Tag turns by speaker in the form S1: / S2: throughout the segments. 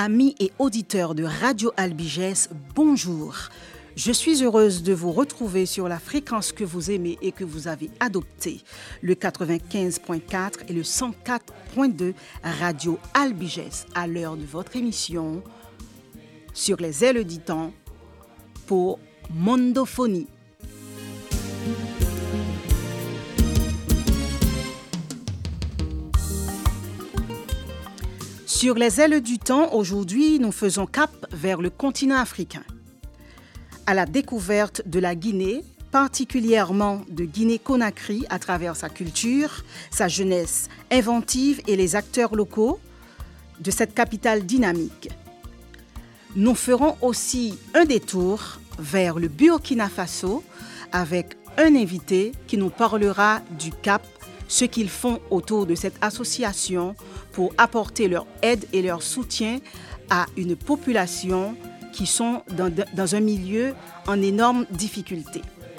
S1: Amis et auditeurs de Radio Albigès, bonjour. Je suis heureuse de vous retrouver sur la fréquence que vous aimez et que vous avez adoptée, le 95.4 et le 104.2 Radio Albigès, à l'heure de votre émission Sur les ailes du temps pour Mondophonie. Sur les ailes du temps, aujourd'hui, nous faisons cap vers le continent africain, à la découverte de la Guinée, particulièrement de Guinée-Conakry à travers sa culture, sa jeunesse inventive et les acteurs locaux de cette capitale dynamique. Nous ferons aussi un détour vers le Burkina Faso avec un invité qui nous parlera du Cap, ce qu'ils font autour de cette association pour apporter leur aide et leur soutien à une population qui sont dans un milieu en énorme difficulté.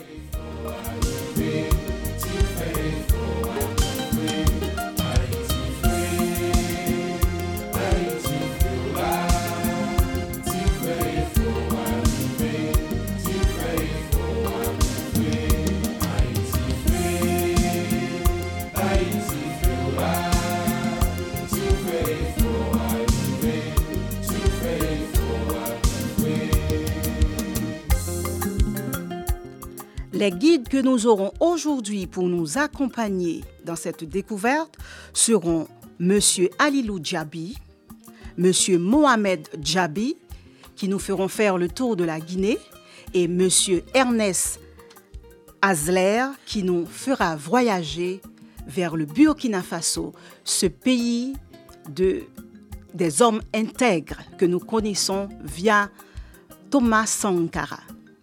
S1: Les guides que nous aurons aujourd'hui pour nous accompagner dans cette découverte seront M. Alilou Djabi, M. Mohamed Djabi, qui nous feront faire le tour de la Guinée, et M. Ernest Azler, qui nous fera voyager vers le Burkina Faso, ce pays des hommes intègres que nous connaissons via Thomas Sankara.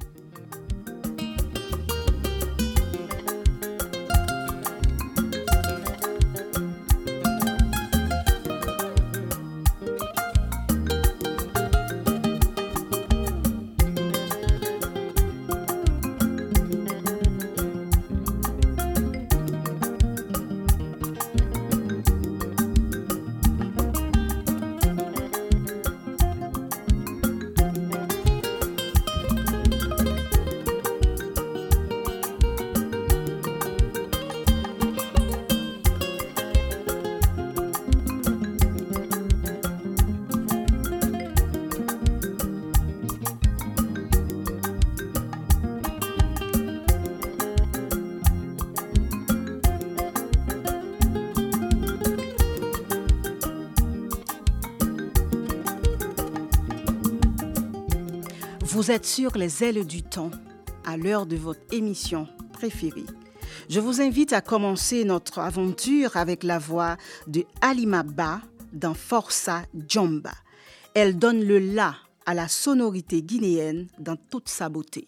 S1: Vous êtes sur les ailes du temps, à l'heure de votre émission préférée. Je vous invite à commencer notre aventure avec la voix de Halima Ba dans Força Djomba. Elle donne le la à la sonorité guinéenne dans toute sa beauté.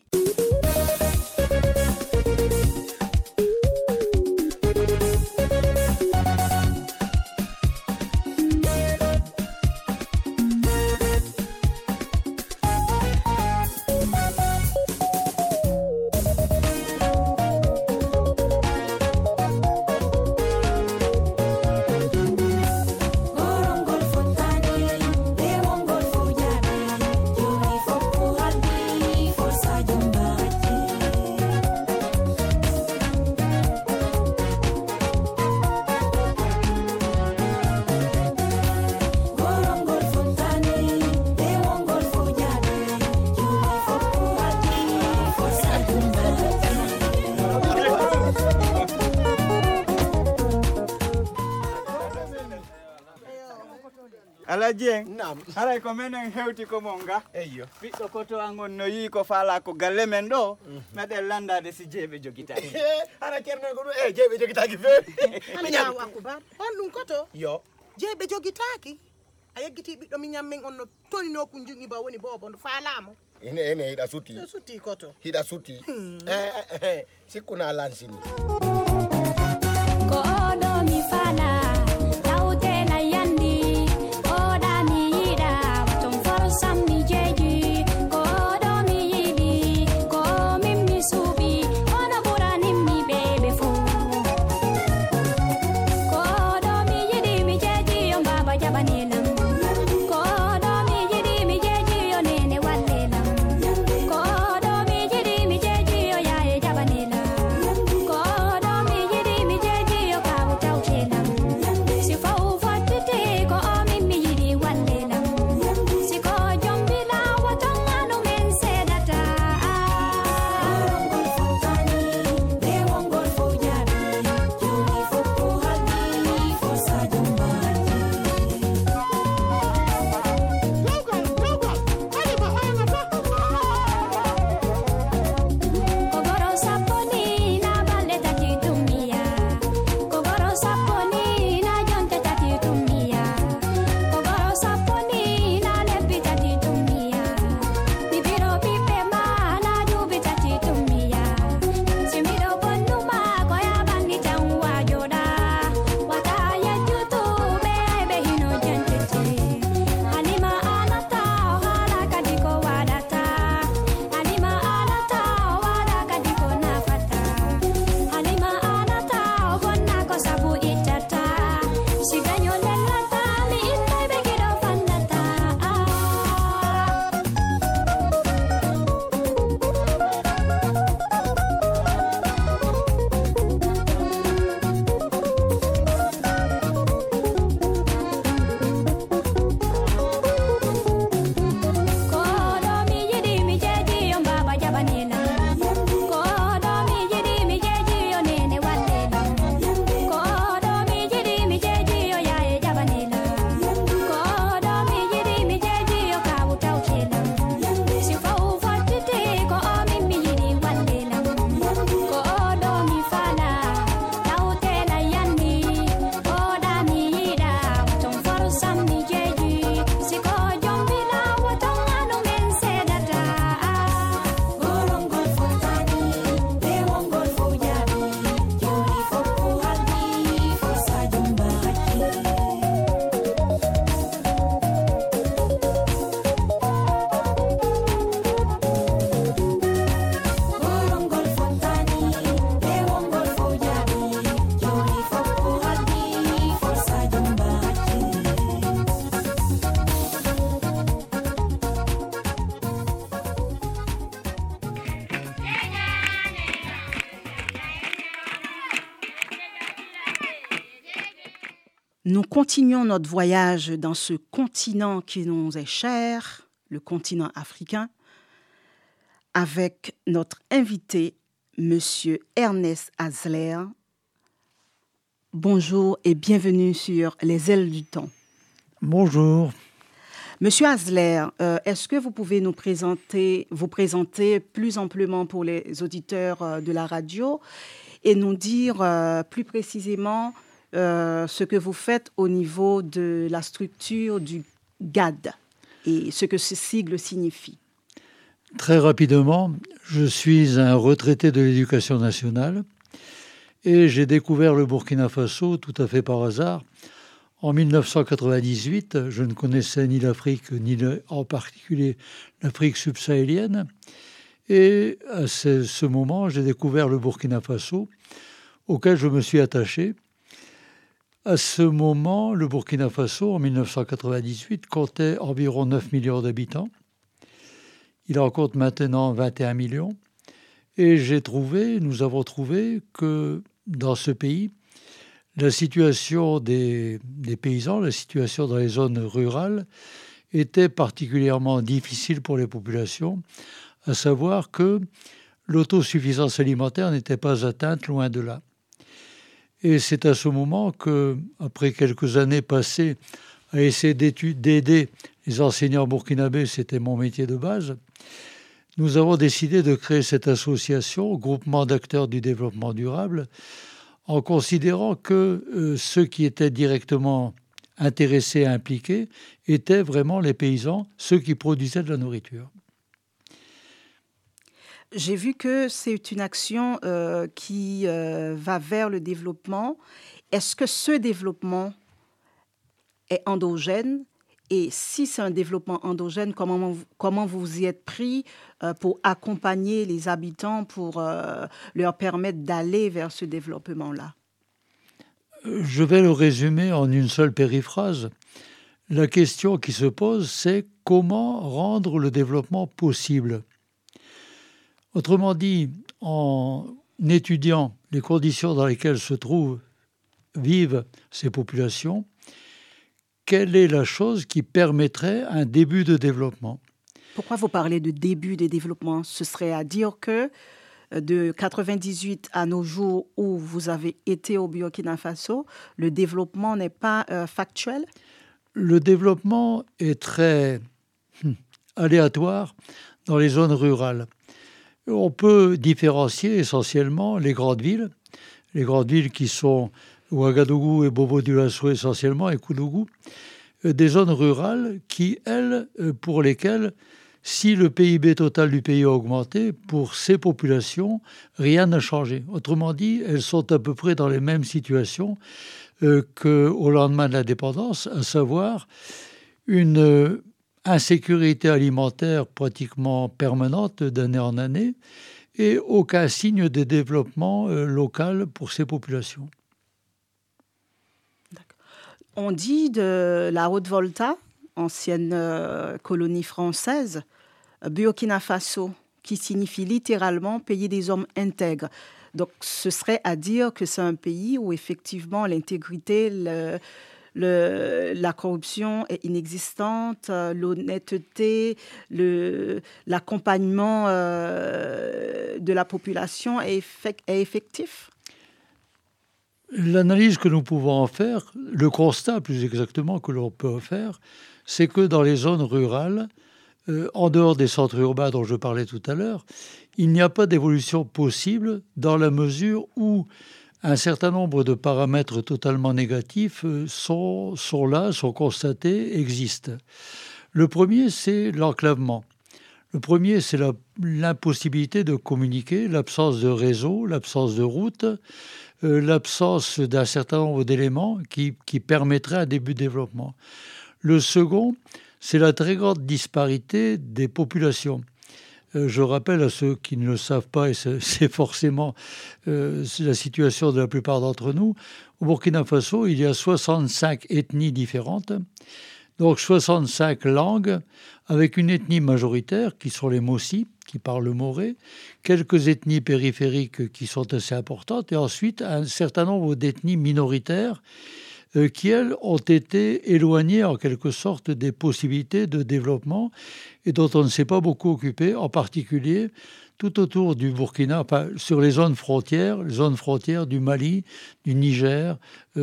S2: Aladien, haray ko menen hewti ko monga. Eyyo. Ɓiɗɗo koto angon no yi ko faala ko galle men ɗo, meɗen landade si jeeɓe jogitaki.
S3: Hara kerno ko ɗum jeeɓe jogitaki feewi.
S4: Allahu akbar. On ɗum koto?
S3: Yo.
S4: Jeeɓe jogitaki? A yeggiti ɓiɗɗo min ñammen on no tonino ko jungi ba woni bobo no faalamo.
S3: Ene hiɗa sutti.
S4: No sutti koto.
S3: Hiɗa sutti. Sikkuna lansini.
S5: Ko oɗo mi faala. Ko
S1: Nous continuons notre voyage dans ce continent qui nous est cher, le continent africain, avec notre invité, Monsieur Ernest Hasler. Bonjour et bienvenue sur Les Ailes du Temps.
S6: Bonjour.
S1: Monsieur Hasler, est-ce que vous pouvez vous présenter plus amplement pour les auditeurs de la radio et nous dire plus précisément ce que vous faites au niveau de la structure du GAD et ce que ce sigle signifie?
S6: Très rapidement, je suis un retraité de l'éducation nationale et j'ai découvert le Burkina Faso tout à fait par hasard. En 1998, je ne connaissais ni l'Afrique, ni en particulier l'Afrique subsahélienne. Et à ce moment, j'ai découvert le Burkina Faso, auquel je me suis attaché. À ce moment, le Burkina Faso, en 1998, comptait environ 9 millions d'habitants. Il en compte maintenant 21 millions. Et nous avons trouvé que dans ce pays, la situation des paysans, la situation dans les zones rurales était particulièrement difficile pour les populations, à savoir que l'autosuffisance alimentaire n'était pas atteinte, loin de là. Et c'est à ce moment que, après quelques années passées à essayer d'aider les enseignants burkinabés, c'était mon métier de base, nous avons décidé de créer cette association, Groupement d'acteurs du développement durable, en considérant que ceux qui étaient directement intéressés et impliqués étaient vraiment les paysans, ceux qui produisaient de la nourriture.
S1: J'ai vu que c'est une action qui va vers le développement. Est-ce que ce développement est endogène? Et si c'est un développement endogène, comment vous y êtes pris pour accompagner les habitants, pour leur permettre d'aller vers ce développement-là?
S6: Je vais le résumer en une seule périphrase. La question qui se pose, c'est comment rendre le développement possible. Autrement dit, en étudiant les conditions dans lesquelles vivent ces populations, quelle est la chose qui permettrait un début de développement?
S1: Pourquoi vous parlez de début de développement? Ce serait à dire que de 98 à nos jours où vous avez été au Burkina Faso, le développement n'est pas factuel?
S6: Le développement est très aléatoire dans les zones rurales. On peut différencier essentiellement les grandes villes qui sont Ouagadougou et Bobo-Dioulasso essentiellement, et Koudougou, des zones rurales qui, pour lesquelles, si le PIB total du pays a augmenté, pour ces populations, rien n'a changé. Autrement dit, elles sont à peu près dans les mêmes situations qu'au lendemain de l'indépendance, à savoir une insécurité alimentaire pratiquement permanente d'année en année et aucun signe de développement local pour ces populations.
S1: On dit de la Haute-Volta, ancienne colonie française, Burkina Faso, qui signifie littéralement pays des hommes intègres. Donc, ce serait à dire que c'est un pays où effectivement l'intégrité, la corruption est inexistante, l'honnêteté, l'accompagnement de la population est effectif.
S6: L'analyse que nous pouvons en faire, le constat plus exactement que l'on peut en faire, c'est que dans les zones rurales, en dehors des centres urbains dont je parlais tout à l'heure, il n'y a pas d'évolution possible dans la mesure où un certain nombre de paramètres totalement négatifs sont constatés, existent. Le premier, c'est l'enclavement. Le premier, c'est l'impossibilité de communiquer, l'absence de réseau, l'absence de route, l'absence d'un certain nombre d'éléments qui permettraient un début de développement. Le second, c'est la très grande disparité des populations. Je rappelle à ceux qui ne le savent pas, et c'est forcément la situation de la plupart d'entre nous, au Burkina Faso, il y a 65 ethnies différentes, donc 65 langues, avec une ethnie majoritaire qui sont les Mossi, qui parlent le moré, quelques ethnies périphériques qui sont assez importantes, et ensuite un certain nombre d'ethnies minoritaires qui, elles, ont été éloignées en quelque sorte des possibilités de développement et dont on ne s'est pas beaucoup occupé, en particulier tout autour du Burkina, sur les zones frontières du Mali, du Niger,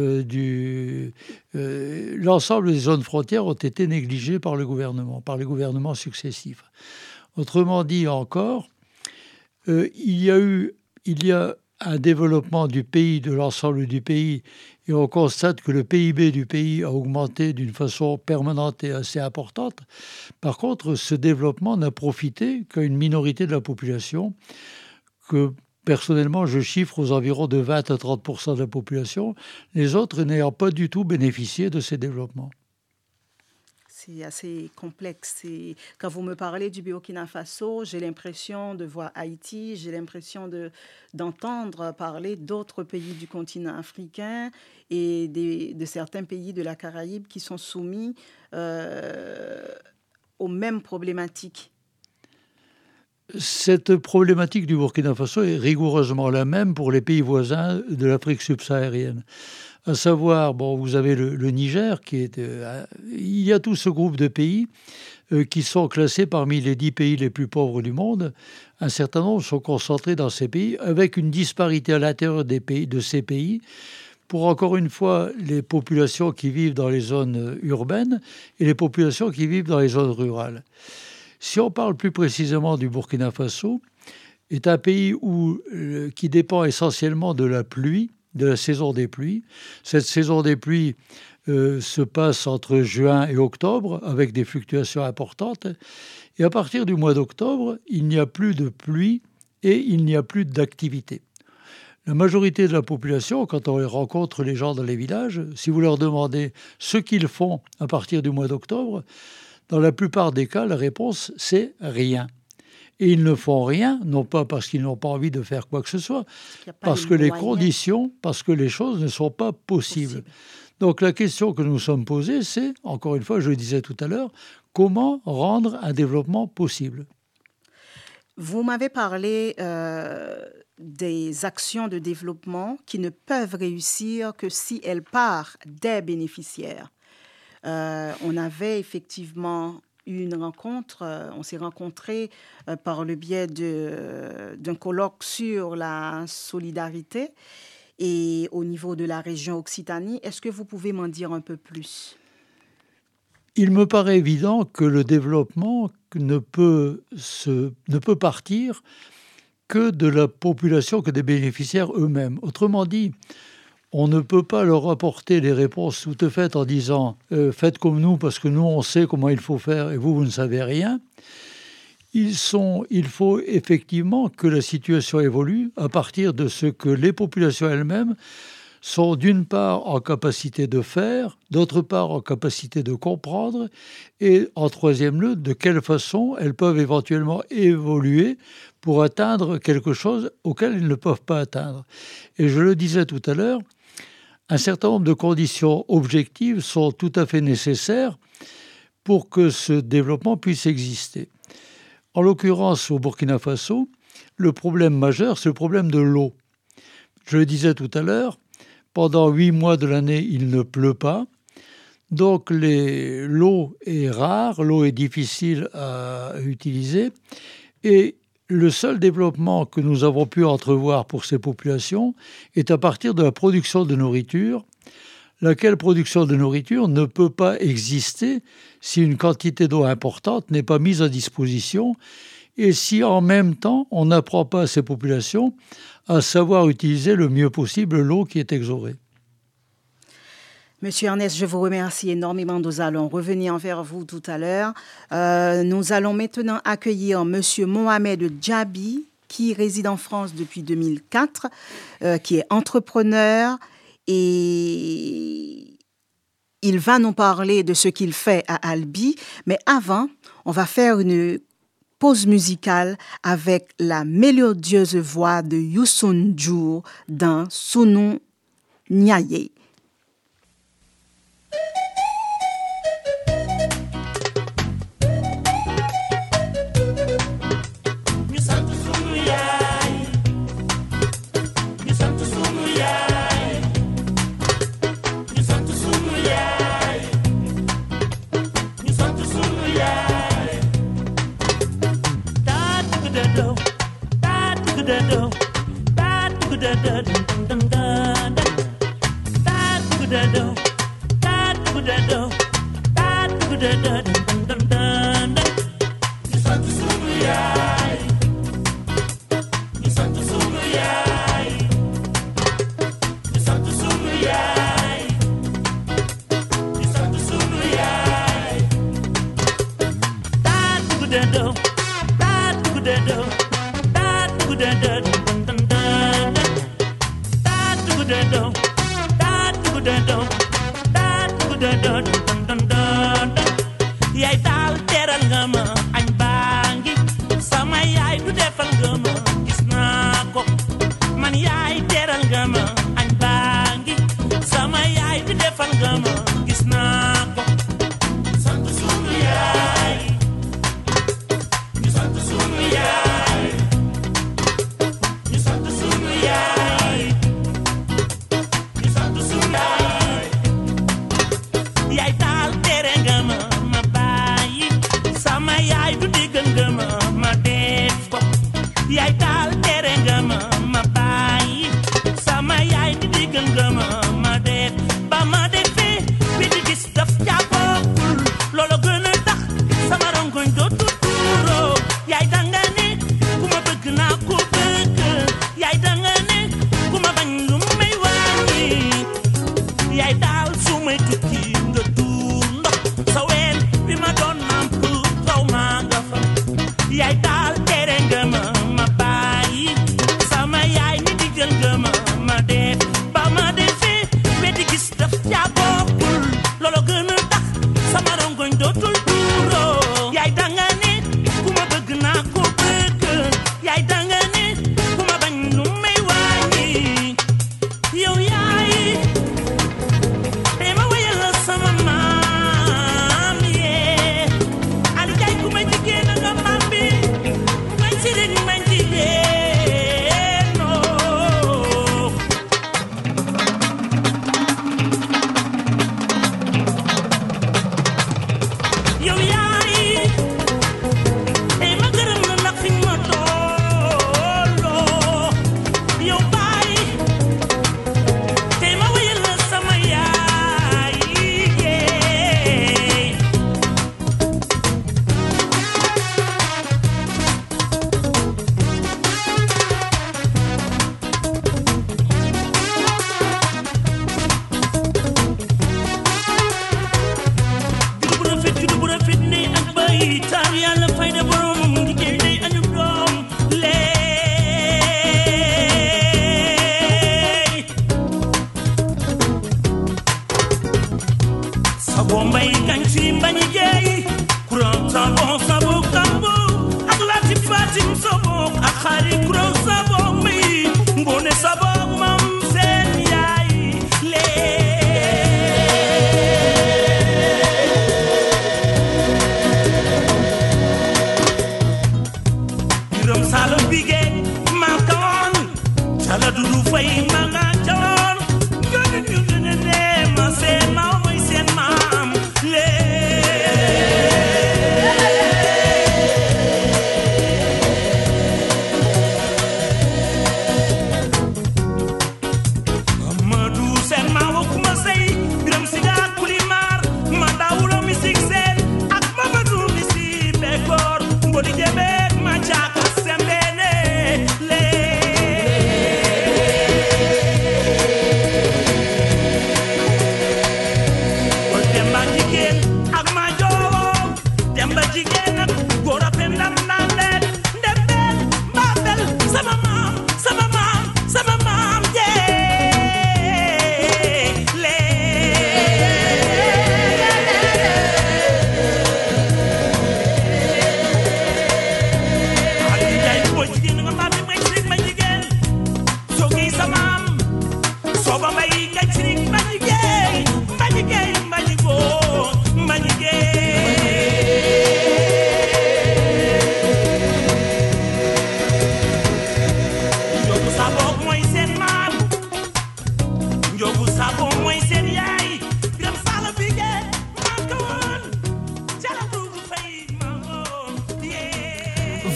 S6: l'ensemble des zones frontières ont été négligées par les gouvernements successifs. Autrement dit encore, il y a un développement du pays, de l'ensemble du pays, et on constate que le PIB du pays a augmenté d'une façon permanente et assez importante. Par contre, ce développement n'a profité qu'à une minorité de la population, que personnellement je chiffre aux environs de 20 à 30% de la population, les autres n'ayant pas du tout bénéficié de ces développements.
S1: C'est assez complexe. Quand vous me parlez du Burkina Faso, j'ai l'impression de voir Haïti, j'ai l'impression d'entendre parler d'autres pays du continent africain et de certains pays de la Caraïbe qui sont soumis aux mêmes problématiques.
S6: Cette problématique du Burkina Faso est rigoureusement la même pour les pays voisins de l'Afrique subsaharienne. À savoir, vous avez le Niger, il y a tout ce groupe de pays qui sont classés parmi les 10 pays les plus pauvres du monde. Un certain nombre sont concentrés dans ces pays, avec une disparité à l'intérieur de ces pays, pour encore une fois les populations qui vivent dans les zones urbaines et les populations qui vivent dans les zones rurales. Si on parle plus précisément du Burkina Faso, est un pays qui dépend essentiellement de la pluie, de la saison des pluies. Cette saison des pluies se passe entre juin et octobre avec des fluctuations importantes. Et à partir du mois d'octobre, il n'y a plus de pluie et il n'y a plus d'activité. La majorité de la population, quand on rencontre les gens dans les villages, si vous leur demandez ce qu'ils font à partir du mois d'octobre, dans la plupart des cas, la réponse, c'est rien. Et ils ne font rien, non pas parce qu'ils n'ont pas envie de faire quoi que ce soit, parce que les conditions, parce que les choses ne sont pas possibles. Donc la question que nous sommes posées, c'est, encore une fois, je le disais tout à l'heure, comment rendre un développement possible ?
S1: Vous m'avez parlé des actions de développement qui ne peuvent réussir que si elles partent des bénéficiaires. On avait effectivement une rencontre, on s'est rencontrés par le biais d'un colloque sur la solidarité et au niveau de la région Occitanie. Est-ce que vous pouvez m'en dire un peu plus ?
S6: Il me paraît évident que le développement ne peut partir que de la population, que des bénéficiaires eux-mêmes. Autrement dit, on ne peut pas leur apporter les réponses toutes faites en disant « faites comme nous parce que nous, on sait comment il faut faire et vous, vous ne savez rien ». Il faut effectivement que la situation évolue à partir de ce que les populations elles-mêmes sont d'une part en capacité de faire, d'autre part en capacité de comprendre et en troisième lieu, de quelle façon elles peuvent éventuellement évoluer pour atteindre quelque chose auquel elles ne peuvent pas atteindre. Et je le disais tout à l'heure, un certain nombre de conditions objectives sont tout à fait nécessaires pour que ce développement puisse exister. En l'occurrence, au Burkina Faso, le problème majeur, c'est le problème de l'eau. Je le disais tout à l'heure, pendant 8 mois de l'année, il ne pleut pas. Donc l'eau est rare, l'eau est difficile à utiliser. Et le seul développement que nous avons pu entrevoir pour ces populations est à partir de la production de nourriture, laquelle production de nourriture ne peut pas exister si une quantité d'eau importante n'est pas mise à disposition et si en même temps on n'apprend pas à ces populations à savoir utiliser le mieux possible l'eau qui est exorée.
S1: Monsieur Ernest, je vous remercie énormément. Nous allons revenir vers vous tout à l'heure. Nous allons maintenant accueillir Monsieur Mohamed Djabi, qui réside en France depuis 2004, qui est entrepreneur et il va nous parler de ce qu'il fait à Albi. Mais avant, on va faire une pause musicale avec la mélodieuse voix de Youssou N'Dour dans Sounou Niaye.
S7: Santo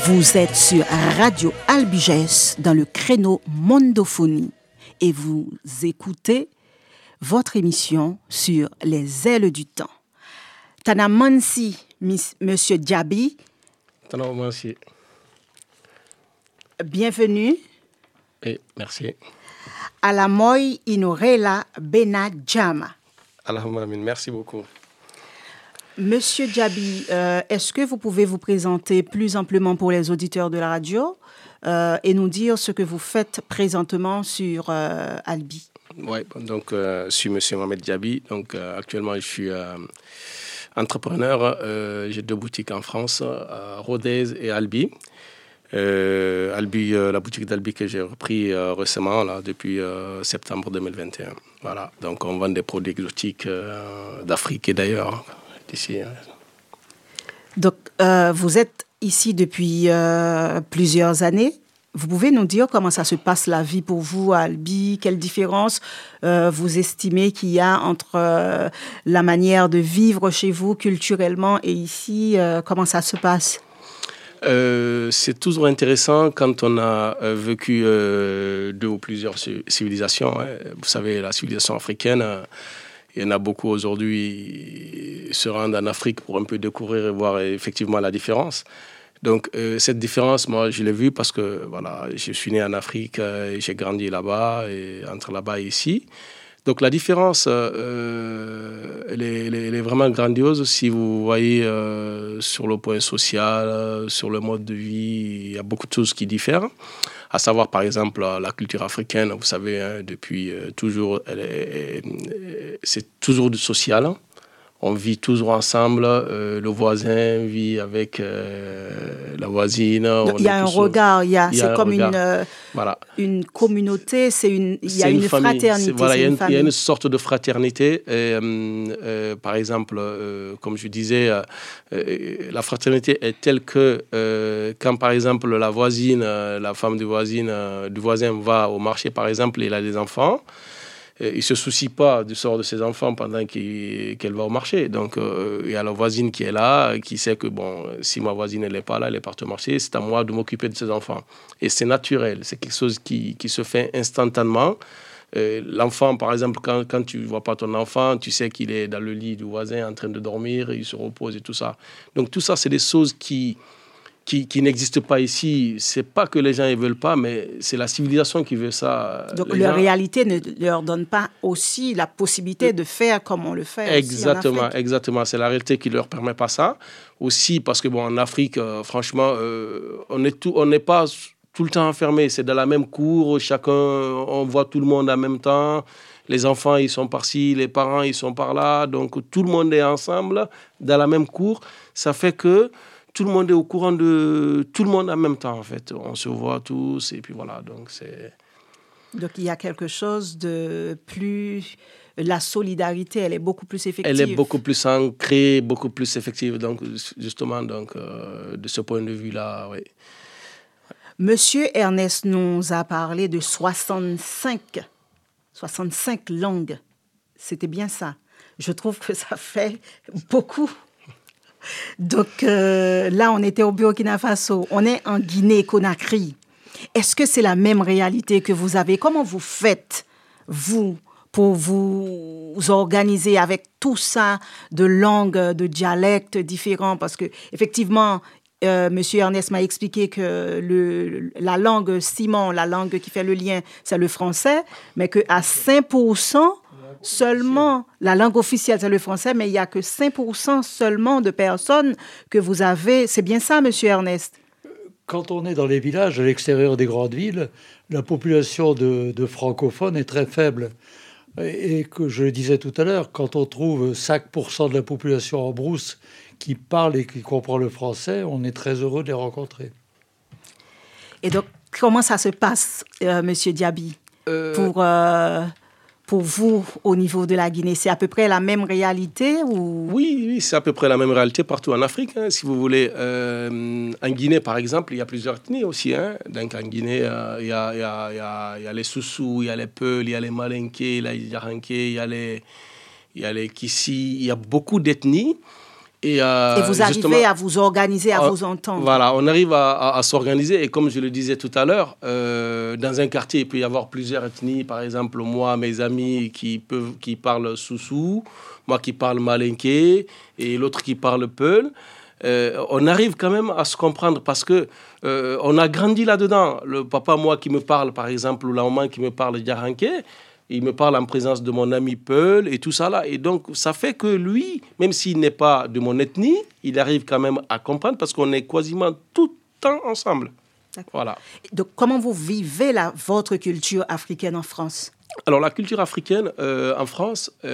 S1: Vous êtes sur Radio Albigès dans le créneau Mondophonie et vous écoutez votre émission sur les ailes du temps. Tana Mansi, Monsieur Diaby.
S7: Tana Mansi.
S1: Bienvenue.
S7: Et merci.
S1: À la Moy Inorela Benadjama.
S7: Merci beaucoup.
S1: Monsieur Diaby, est-ce que vous pouvez vous présenter plus amplement pour les auditeurs de la radio et nous dire ce que vous faites présentement sur Albi?
S7: Oui, donc je suis Monsieur Mohamed Diaby. Donc actuellement, je suis entrepreneur. J'ai 2 boutiques en France, à Rodez et Albi. Albi, la boutique d'Albi que j'ai repris récemment, là, depuis septembre 2021. Voilà, donc on vend des produits exotiques d'Afrique et d'ailleurs. Ici.
S1: Donc, vous êtes ici depuis plusieurs années. Vous pouvez nous dire comment ça se passe la vie pour vous à Albi? Quelle différence vous estimez qu'il y a entre la manière de vivre chez vous culturellement et ici? Comment ça se passe?
S7: C'est toujours intéressant quand on a vécu 2 ou plusieurs civilisations. Hein. Vous savez, la civilisation africaine... Il y en a beaucoup aujourd'hui qui se rendent en Afrique pour un peu découvrir et voir effectivement la différence. Donc cette différence, moi, je l'ai vue parce que voilà, je suis né en Afrique, et j'ai grandi là-bas, et entre là-bas et ici. Donc la différence, elle est vraiment grandiose si vous voyez sur le point social, sur le mode de vie, il y a beaucoup de choses qui diffèrent. À savoir, par exemple, la culture africaine, vous savez, hein, depuis toujours, c'est toujours du social. On vit toujours ensemble. Le voisin vit avec la voisine.
S1: Il y a un regard. C'est comme
S7: voilà.
S1: Une communauté. Il y a une fraternité.
S7: Voilà, il y a une sorte de fraternité. Par exemple, comme je disais, la fraternité est telle que quand, par exemple, la voisine, la femme du voisin va au marché, par exemple, il a des enfants. Il ne se soucie pas du sort de ses enfants pendant qu'elle va au marché. Donc, il y a la voisine qui est là, qui sait que, bon, si ma voisine n'est pas là, elle est partie au marché, c'est à moi de m'occuper de ses enfants. Et c'est naturel, c'est quelque chose qui se fait instantanément. L'enfant, par exemple, quand tu ne vois pas ton enfant, tu sais qu'il est dans le lit du voisin en train de dormir, il se repose et tout ça. Donc, tout ça, c'est des choses qui n'existe pas ici. C'est pas que les gens ne veulent pas, mais c'est la civilisation qui veut ça.
S1: Donc leur réalité ne leur donne pas aussi la possibilité de faire comme on le fait
S7: exactement,
S1: aussi en Afrique.
S7: Exactement, c'est la réalité qui ne leur permet pas ça. Aussi parce que, bon, en Afrique, franchement, on n'est pas tout le temps enfermé. C'est dans la même cour, chacun, on voit tout le monde en même temps. Les enfants, ils sont par-ci, les parents, ils sont par-là. Donc, tout le monde est ensemble, dans la même cour. Ça fait que tout le monde est au courant de tout le monde en même temps, en fait. On se voit tous, et puis voilà, donc c'est...
S1: Donc, il y a quelque chose de plus... La solidarité, elle est beaucoup plus effective.
S7: Elle est beaucoup plus ancrée, beaucoup plus effective. Donc, justement, de ce point de vue-là, oui.
S1: Monsieur Ernest nous a parlé de 65 langues. C'était bien ça. Je trouve que ça fait beaucoup. Donc là, on était au Burkina Faso, on est en Guinée-Conakry. Est-ce que c'est la même réalité que vous avez? Comment vous faites, vous, pour vous organiser avec tout ça de langues, de dialectes différents? Parce que effectivement, Monsieur Ernest m'a expliqué que la langue ciment, la langue qui fait le lien, c'est le français, mais qu'à 5%, seulement, la langue officielle, c'est le français, mais il n'y a que 5% seulement de personnes que vous avez. C'est bien ça, Monsieur Ernest?
S6: Quand on est dans les villages, à l'extérieur des grandes villes, la population de francophones est très faible. Et que je le disais tout à l'heure, quand on trouve 5% de la population en brousse qui parle et qui comprend le français, on est très heureux de les rencontrer.
S1: Et donc, comment ça se passe, Monsieur Diaby, pour vous, au niveau de la Guinée? C'est à peu près la même réalité ou... Oui,
S7: c'est à peu près la même réalité partout en Afrique, hein, si vous voulez. En Guinée, par exemple, il y a plusieurs ethnies aussi. Hein. Donc, en Guinée, il y a les Soussous, il y a les Peuls, il y a les Malinké, il y a les Yaranké, il y a les Kissi. Il y a beaucoup d'ethnies.
S1: Et vous arrivez à vous organiser, à vous entendre.
S7: Voilà, on arrive à s'organiser. Et comme je le disais tout à l'heure, dans un quartier, il peut y avoir plusieurs ethnies. Par exemple, moi, mes amis qui parlent Soussou, moi qui parle Malinké et l'autre qui parle Peul. On arrive quand même à se comprendre parce que on a grandi là-dedans. Le papa, moi, qui me parle, par exemple, ou la maman qui me parle Djaranké, il me parle en présence de mon ami Peul et tout ça là. Et donc, ça fait que lui, même s'il n'est pas de mon ethnie, il arrive quand même à comprendre parce qu'on est quasiment tout le temps ensemble. Voilà.
S1: Donc, comment vous vivez votre culture africaine en France?
S7: Alors, la culture africaine en France, on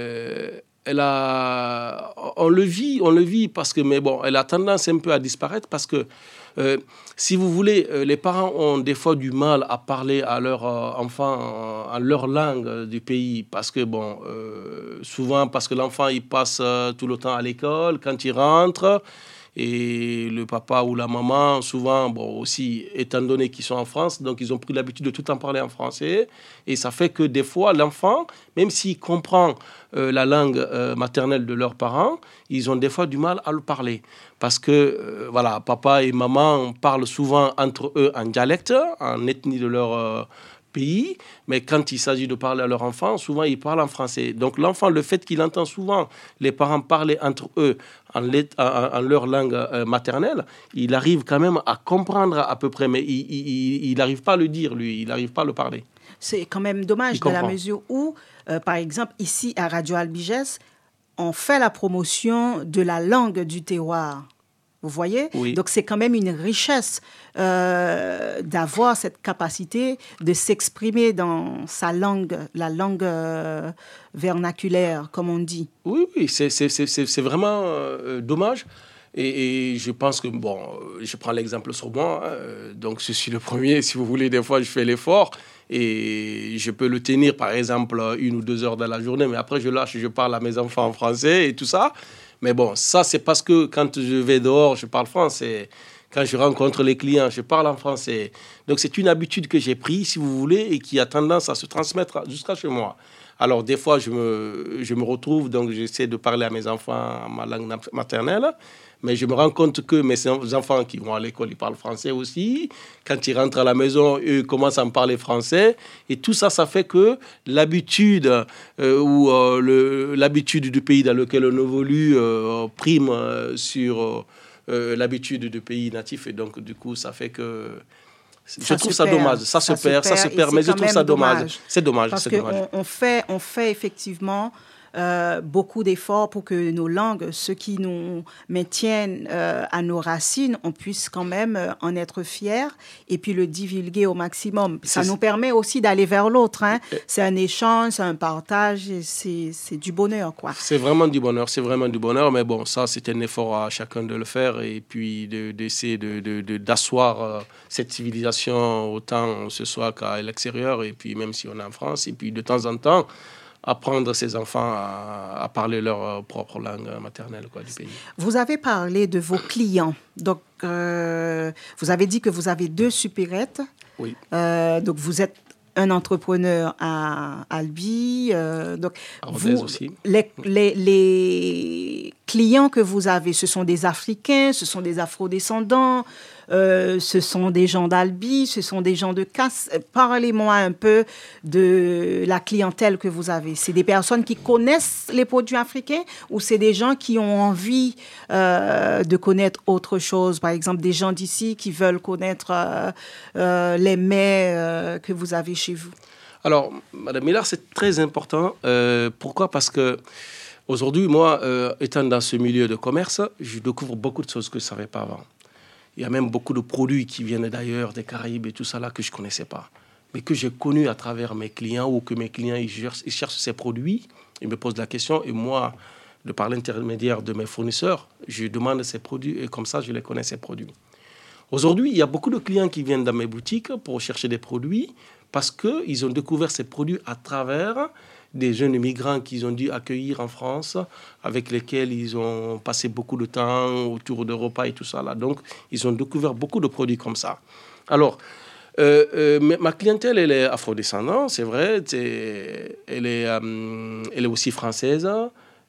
S7: le vit parce que, mais bon, elle a tendance un peu à disparaître parce que, si vous voulez, les parents ont des fois du mal à parler à leurs enfants en leur langue du pays parce que, bon, souvent parce que l'enfant, il passe tout le temps à l'école, quand il rentre, et le papa ou la maman, souvent, bon, aussi, étant donné qu'ils sont en France, donc ils ont pris l'habitude de tout le temps parler en français, et ça fait que des fois, l'enfant, même s'il comprend la langue maternelle de leurs parents, ils ont des fois du mal à le parler. Parce que, voilà, papa et maman parlent souvent entre eux en dialecte, en ethnie de leur pays, mais quand il s'agit de parler à leur enfant, souvent ils parlent en français. Donc l'enfant, le fait qu'il entend souvent les parents parler entre eux en leur langue maternelle, il arrive quand même à comprendre à peu près, mais il n'arrive pas à le dire, lui, il n'arrive pas à le parler.
S1: C'est quand même dommage dans la mesure où, par exemple, ici à Radio Albigès, on fait la promotion de la langue du terroir. Vous voyez?
S7: Oui.
S1: Donc, c'est quand même une richesse d'avoir cette capacité de s'exprimer dans sa langue, la langue vernaculaire, comme on dit.
S7: Oui, c'est vraiment dommage. Et je pense que, bon, je prends l'exemple sur moi. Donc, je suis le premier. Si vous voulez, des fois, je fais l'effort. Et je peux le tenir, par exemple, 1 ou 2 heures dans la journée. Mais après, je lâche, je parle à mes enfants en français et tout ça. Mais bon, ça, c'est parce que quand je vais dehors, je parle français. Quand je rencontre les clients, je parle en français. Donc, c'est une habitude que j'ai prise, si vous voulez, et qui a tendance à se transmettre jusqu'à chez moi. Alors, des fois, je me retrouve, donc j'essaie de parler à mes enfants en ma langue maternelle. Mais je me rends compte que mes enfants qui vont à l'école, ils parlent français aussi. Quand ils rentrent à la maison, eux commencent à me parler français. Et tout ça, ça fait que l'habitude l'habitude du pays dans lequel on évolue prime sur l'habitude du pays natif. Et donc, du coup, ça fait que... Je trouve ça dommage. Ça se perd. Mais je trouve ça dommage. C'est dommage.
S1: Parce qu'on fait effectivement... beaucoup d'efforts pour que nos langues, ceux qui nous maintiennent à nos racines, on puisse quand même en être fiers et puis le divulguer au maximum. Ça nous permet aussi d'aller vers l'autre. Hein. C'est un échange, c'est un partage, et c'est du bonheur, quoi. C'est vraiment du bonheur. Mais bon, ça, c'est un effort à chacun de le faire et puis d'essayer d'asseoir cette civilisation autant ce soit qu'à l'extérieur et puis même si on est en France. Et puis de temps en temps, apprendre ses enfants à parler leur propre langue maternelle du pays. Vous avez parlé de vos clients. Donc, vous avez dit que vous avez 2 supérettes.
S7: Oui.
S1: Donc, vous êtes un entrepreneur à Albi. Donc,
S7: vous aussi.
S1: Les clients que vous avez, ce sont des Africains, ce sont des Afro-descendants, ce sont des gens d'Albi, ce sont des gens de Casse. Parlez-moi un peu de la clientèle que vous avez. C'est des personnes qui connaissent les produits africains ou c'est des gens qui ont envie de connaître autre chose? Par exemple, des gens d'ici qui veulent connaître les mets que vous avez chez vous.
S7: Alors, Madame Millard, c'est très important. Pourquoi? Parce que aujourd'hui, moi, étant dans ce milieu de commerce, je découvre beaucoup de choses que je ne savais pas avant. Il y a même beaucoup de produits qui viennent d'ailleurs, des Caraïbes et tout ça là, que je ne connaissais pas. Mais que j'ai connu à travers mes clients ou que mes clients ils cherchent ces produits, ils me posent la question et moi, de par l'intermédiaire de mes fournisseurs, je demande ces produits et comme ça, je les connais ces produits. Aujourd'hui, il y a beaucoup de clients qui viennent dans mes boutiques pour chercher des produits parce qu'ils ont découvert ces produits à travers des jeunes migrants qu'ils ont dû accueillir en France, avec lesquels ils ont passé beaucoup de temps autour de repas et tout ça là. Donc, ils ont découvert beaucoup de produits comme ça. Alors, ma clientèle, elle est afrodescendante, c'est vrai. Elle est aussi française.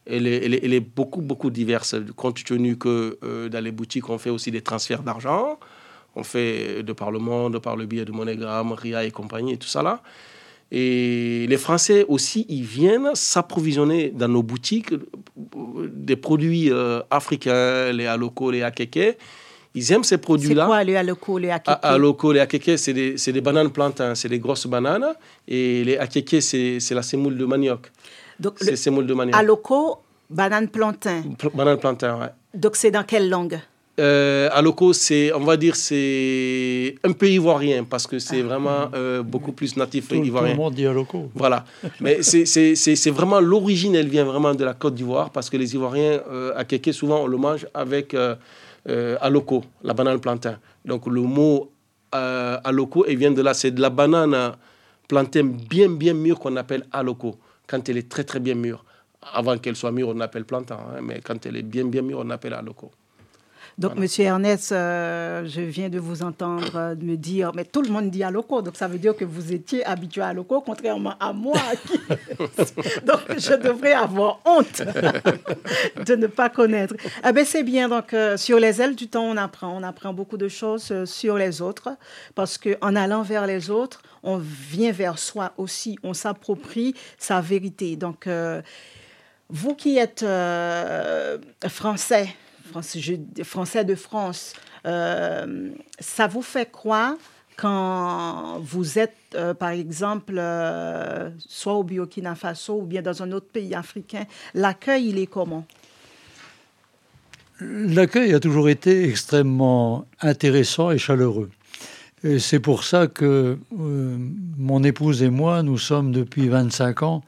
S7: elle est beaucoup diverse, compte tenu que dans les boutiques, on fait aussi des transferts d'argent. On fait de par le monde, par le biais de MoneyGram, RIA et compagnie, et tout ça là. Et les Français aussi, ils viennent s'approvisionner dans nos boutiques des produits africains, les aloko, les akeke. Ils aiment ces produits-là.
S1: C'est quoi les aloko, les akeke?
S7: Aloko, les akeke, c'est des bananes plantains, c'est des grosses bananes. Et les akeke, c'est la semoule de manioc.
S1: Donc,
S7: c'est semoule de manioc.
S1: Aloko, banane plantain.
S7: Banane plantain, ouais.
S1: Donc, c'est dans quelle langue?
S7: Aloko, on va dire, c'est un peu ivoirien parce que c'est vraiment beaucoup plus natif ivoirien.
S6: Tout le monde dit Aloko.
S7: Voilà. Mais c'est vraiment l'origine, elle vient vraiment de la Côte d'Ivoire parce que les Ivoiriens, akeke, souvent, on le mange avec aloko, la banane plantain. Donc, le mot aloko, il vient de là. C'est de la banane plantain bien mûre qu'on appelle aloko. Quand elle est très, très bien mûre. Avant qu'elle soit mûre, on appelle plantain. Hein, mais quand elle est bien mûre, on appelle aloko.
S1: Donc, voilà. Monsieur Ernest, je viens de vous entendre me dire, mais tout le monde dit aloko, donc ça veut dire que vous étiez habitué à aloko, contrairement à moi. Donc, je devrais avoir honte de ne pas connaître. Eh bien, c'est bien, donc, sur les ailes du temps, on apprend beaucoup de choses sur les autres, parce qu'en allant vers les autres, on vient vers soi aussi, on s'approprie sa vérité. Donc, vous qui êtes français de France, ça vous fait quoi quand vous êtes, par exemple, soit au Burkina Faso ou bien dans un autre pays africain? L'accueil, il est comment?
S6: L'accueil a toujours été extrêmement intéressant et chaleureux. Et c'est pour ça que mon épouse et moi, nous sommes depuis 25 ans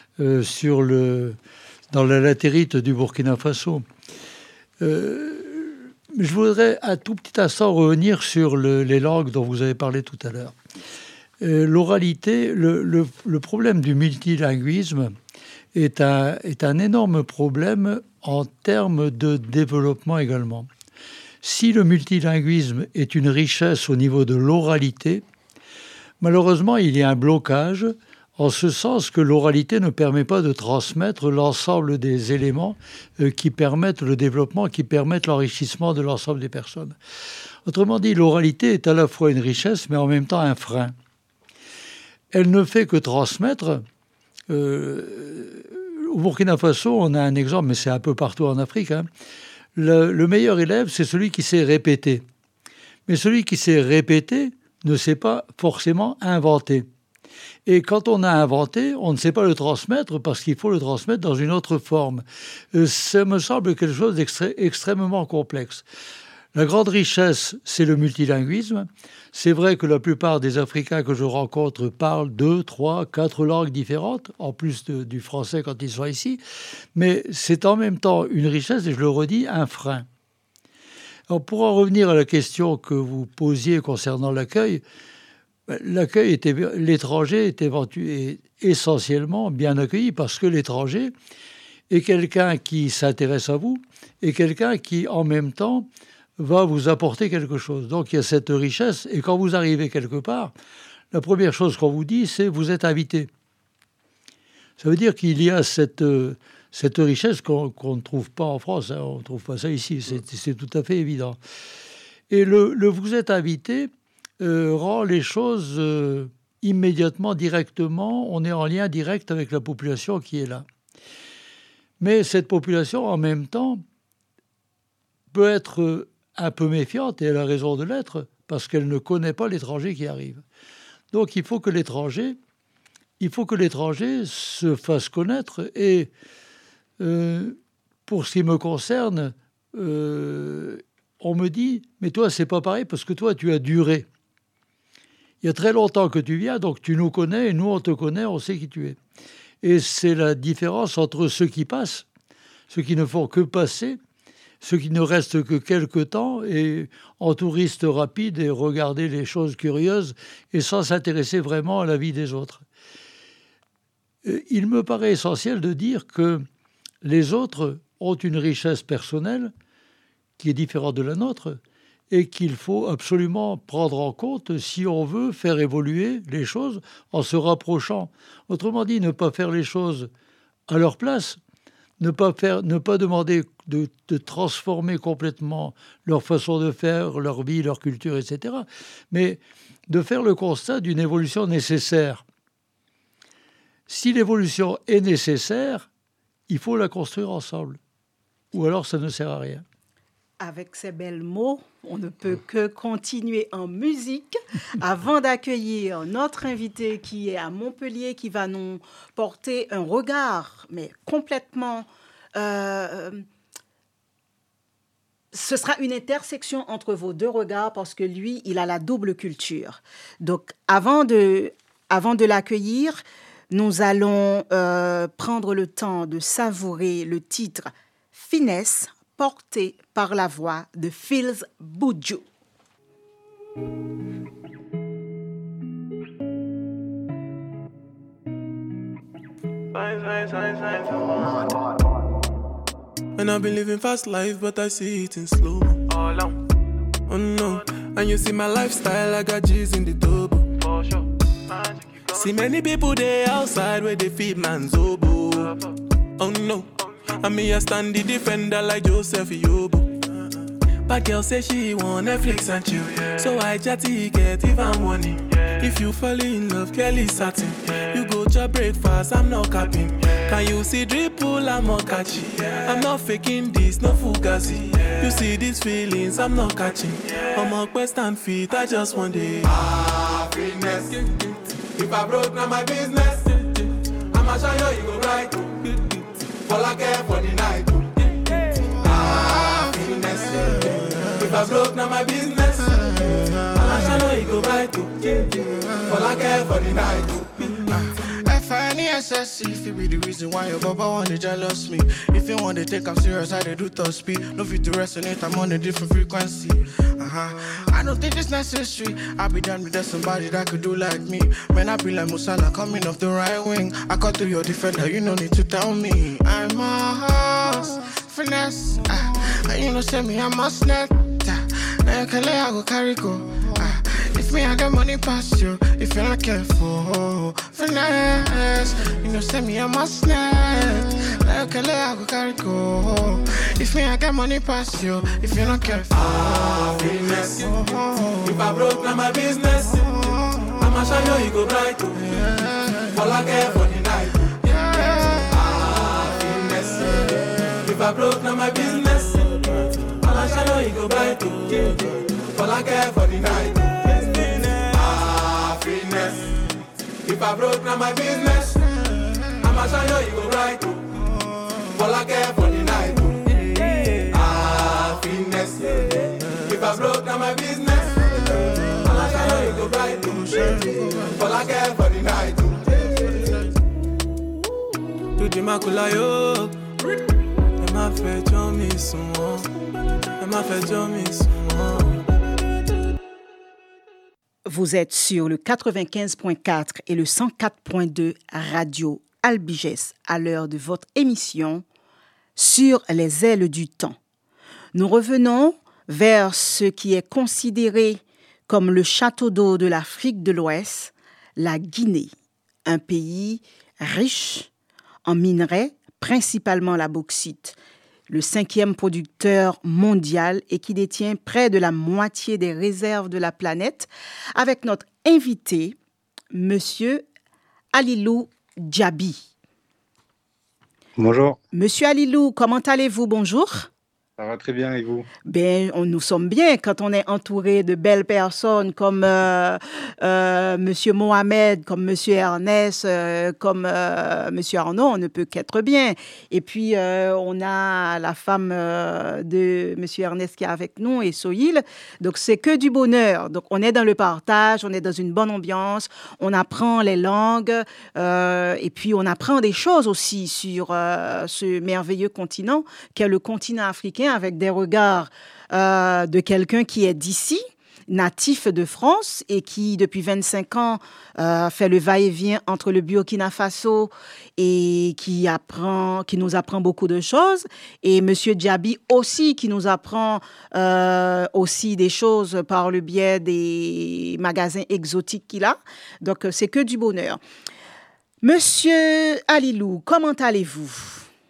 S6: dans la latérite du Burkina Faso. Je voudrais un tout petit instant revenir sur les langues dont vous avez parlé tout à l'heure. L'oralité, le problème du multilinguisme est un énorme problème en termes de développement également. Si le multilinguisme est une richesse au niveau de l'oralité, malheureusement, il y a un blocage en ce sens que l'oralité ne permet pas de transmettre l'ensemble des éléments qui permettent le développement, qui permettent l'enrichissement de l'ensemble des personnes. Autrement dit, l'oralité est à la fois une richesse, mais en même temps un frein. Elle ne fait que transmettre. Au Burkina Faso, on a un exemple, mais c'est un peu partout en Afrique. Hein. Le meilleur élève, c'est celui qui sait répéter. Mais celui qui sait répéter ne sait pas forcément inventer. Et quand on a inventé, on ne sait pas le transmettre parce qu'il faut le transmettre dans une autre forme. Ça me semble quelque chose d'extrêmement complexe. La grande richesse, c'est le multilinguisme. C'est vrai que la plupart des Africains que je rencontre parlent 2, 3, 4 langues différentes, en plus du français quand ils sont ici. Mais c'est en même temps une richesse, et je le redis, un frein. Alors pour en revenir à la question que vous posiez concernant l'accueil, l'étranger est essentiellement bien accueilli parce que l'étranger est quelqu'un qui s'intéresse à vous et quelqu'un qui, en même temps, va vous apporter quelque chose. Donc, il y a cette richesse. Et quand vous arrivez quelque part, la première chose qu'on vous dit, c'est « vous êtes invité ». Ça veut dire qu'il y a cette richesse qu'on ne trouve pas en France. Hein, on ne trouve pas ça ici. C'est tout à fait évident. Et le vous êtes invité rend les choses immédiatement, directement. On est en lien direct avec la population qui est là. Mais cette population, en même temps, peut être un peu méfiante, et elle a raison de l'être, parce qu'elle ne connaît pas l'étranger qui arrive. Donc il faut que l'étranger se fasse connaître. Et pour ce qui me concerne, on me dit « mais toi, c'est pas pareil, parce que toi, tu as duré. Il y a très longtemps que tu viens, donc tu nous connais, et nous, on te connaît, on sait qui tu es. » Et c'est la différence entre ceux qui passent, ceux qui ne font que passer, ceux qui ne restent que quelque temps, et en touriste rapide, et regarder les choses curieuses, et sans s'intéresser vraiment à la vie des autres. Il me paraît essentiel de dire que les autres ont une richesse personnelle qui est différente de la nôtre, et qu'il faut absolument prendre en compte si on veut faire évoluer les choses en se rapprochant. Autrement dit, ne pas faire les choses à leur place, ne pas demander de transformer complètement leur façon de faire, leur vie, leur culture, etc., mais de faire le constat d'une évolution nécessaire. Si l'évolution est nécessaire, il faut la construire ensemble, ou alors ça ne sert à rien.
S1: Avec ces belles mots, on ne peut que continuer en musique avant d'accueillir notre invité qui est à Montpellier, qui va nous porter un regard, mais complètement... ce sera une intersection entre vos deux regards parce que lui, il a la double culture. Donc, avant de l'accueillir, nous allons prendre le temps de savourer le titre « Finesse » porté par la voix de Fils Buju.
S8: And I've been living fast life, but I see it in slow. Oh no, and you see my lifestyle, I got G's in the double. See many people there outside where they feed man's oboe. Oh no, and me a stand the defender like Joseph Yobo. But girl say she want Netflix and chill, so I chatty get even money. If you fall in love, Kelly satin. You go to breakfast, I'm not capping. Can you see dripple, I'm not catchy. I'm not faking this, no fugazi. You see these feelings, I'm not catching. I'm a quest and feet, I just want it.
S9: Happiness. If I broke, now my business. I'ma show you go right. All I care for the night. Happiness. If I broke, now my business. I'ma show you go right. All I care for the night.
S10: F-I-N-E-S-S-E, if it be the reason why your baba wanna jealous me. If you want to take I'm serious, I do top speed. No fit to resonate, I'm on a different frequency. I don't think it's necessary. I'll be done with somebody that could do like me. Man, I be like Musala coming off the right wing. I cut through your defender, you no need to tell me. I'm a horse, finesse. And you know, say me, I'm a snap. Now you can lay, I go carry go. If me, I got money past you. If you're not careful, finesse. You know, say me, I'm a snap. Now you can lay, I go carry go. If me, I got money past you. If you're not careful,
S9: finesse. If I broke, now my business. I'ma show you go bright. All I care for the night. Finesse. If I broke, now my business. I'ma show you go bright. All I care for the night. If I broke, now my business. I'ma show you go right. All I care for the night. Finesse. If I broke, now my business. I'ma show you go right. All I care for the night.
S8: Tu dis ma coulayo. Elle m'a fait dormir souvent. Elle m'a fait dormir souvent.
S1: Vous êtes sur le 95.4 et le 104.2 Radio Albigès à l'heure de votre émission Sur les ailes du temps. Nous revenons vers ce qui est considéré comme le château d'eau de l'Afrique de l'Ouest, la Guinée, un pays riche en minerais, principalement la bauxite, le 5e producteur mondial et qui détient près de la moitié des réserves de la planète, avec notre invité, Monsieur Alilou Djabi.
S11: Bonjour.
S1: Monsieur Alilou, comment allez-vous? Bonjour.
S11: Ça va très bien et vous?
S1: Nous sommes bien quand on est entouré de belles personnes comme Monsieur Mohamed, comme Monsieur Ernest, comme Monsieur Arnaud, on ne peut qu'être bien. Et puis, on a la femme de Monsieur Ernest qui est avec nous et Sohil. Donc, c'est que du bonheur. Donc, on est dans le partage, on est dans une bonne ambiance, on apprend les langues et puis on apprend des choses aussi sur ce merveilleux continent qu'est le continent africain, avec des regards de quelqu'un qui est d'ici, natif de France et qui, depuis 25 ans, fait le va-et-vient entre le Burkina Faso et qui nous apprend beaucoup de choses. Et Monsieur Djabi aussi, qui nous apprend aussi des choses par le biais des magasins exotiques qu'il a. Donc, c'est que du bonheur. Monsieur Alilou, comment allez-vous?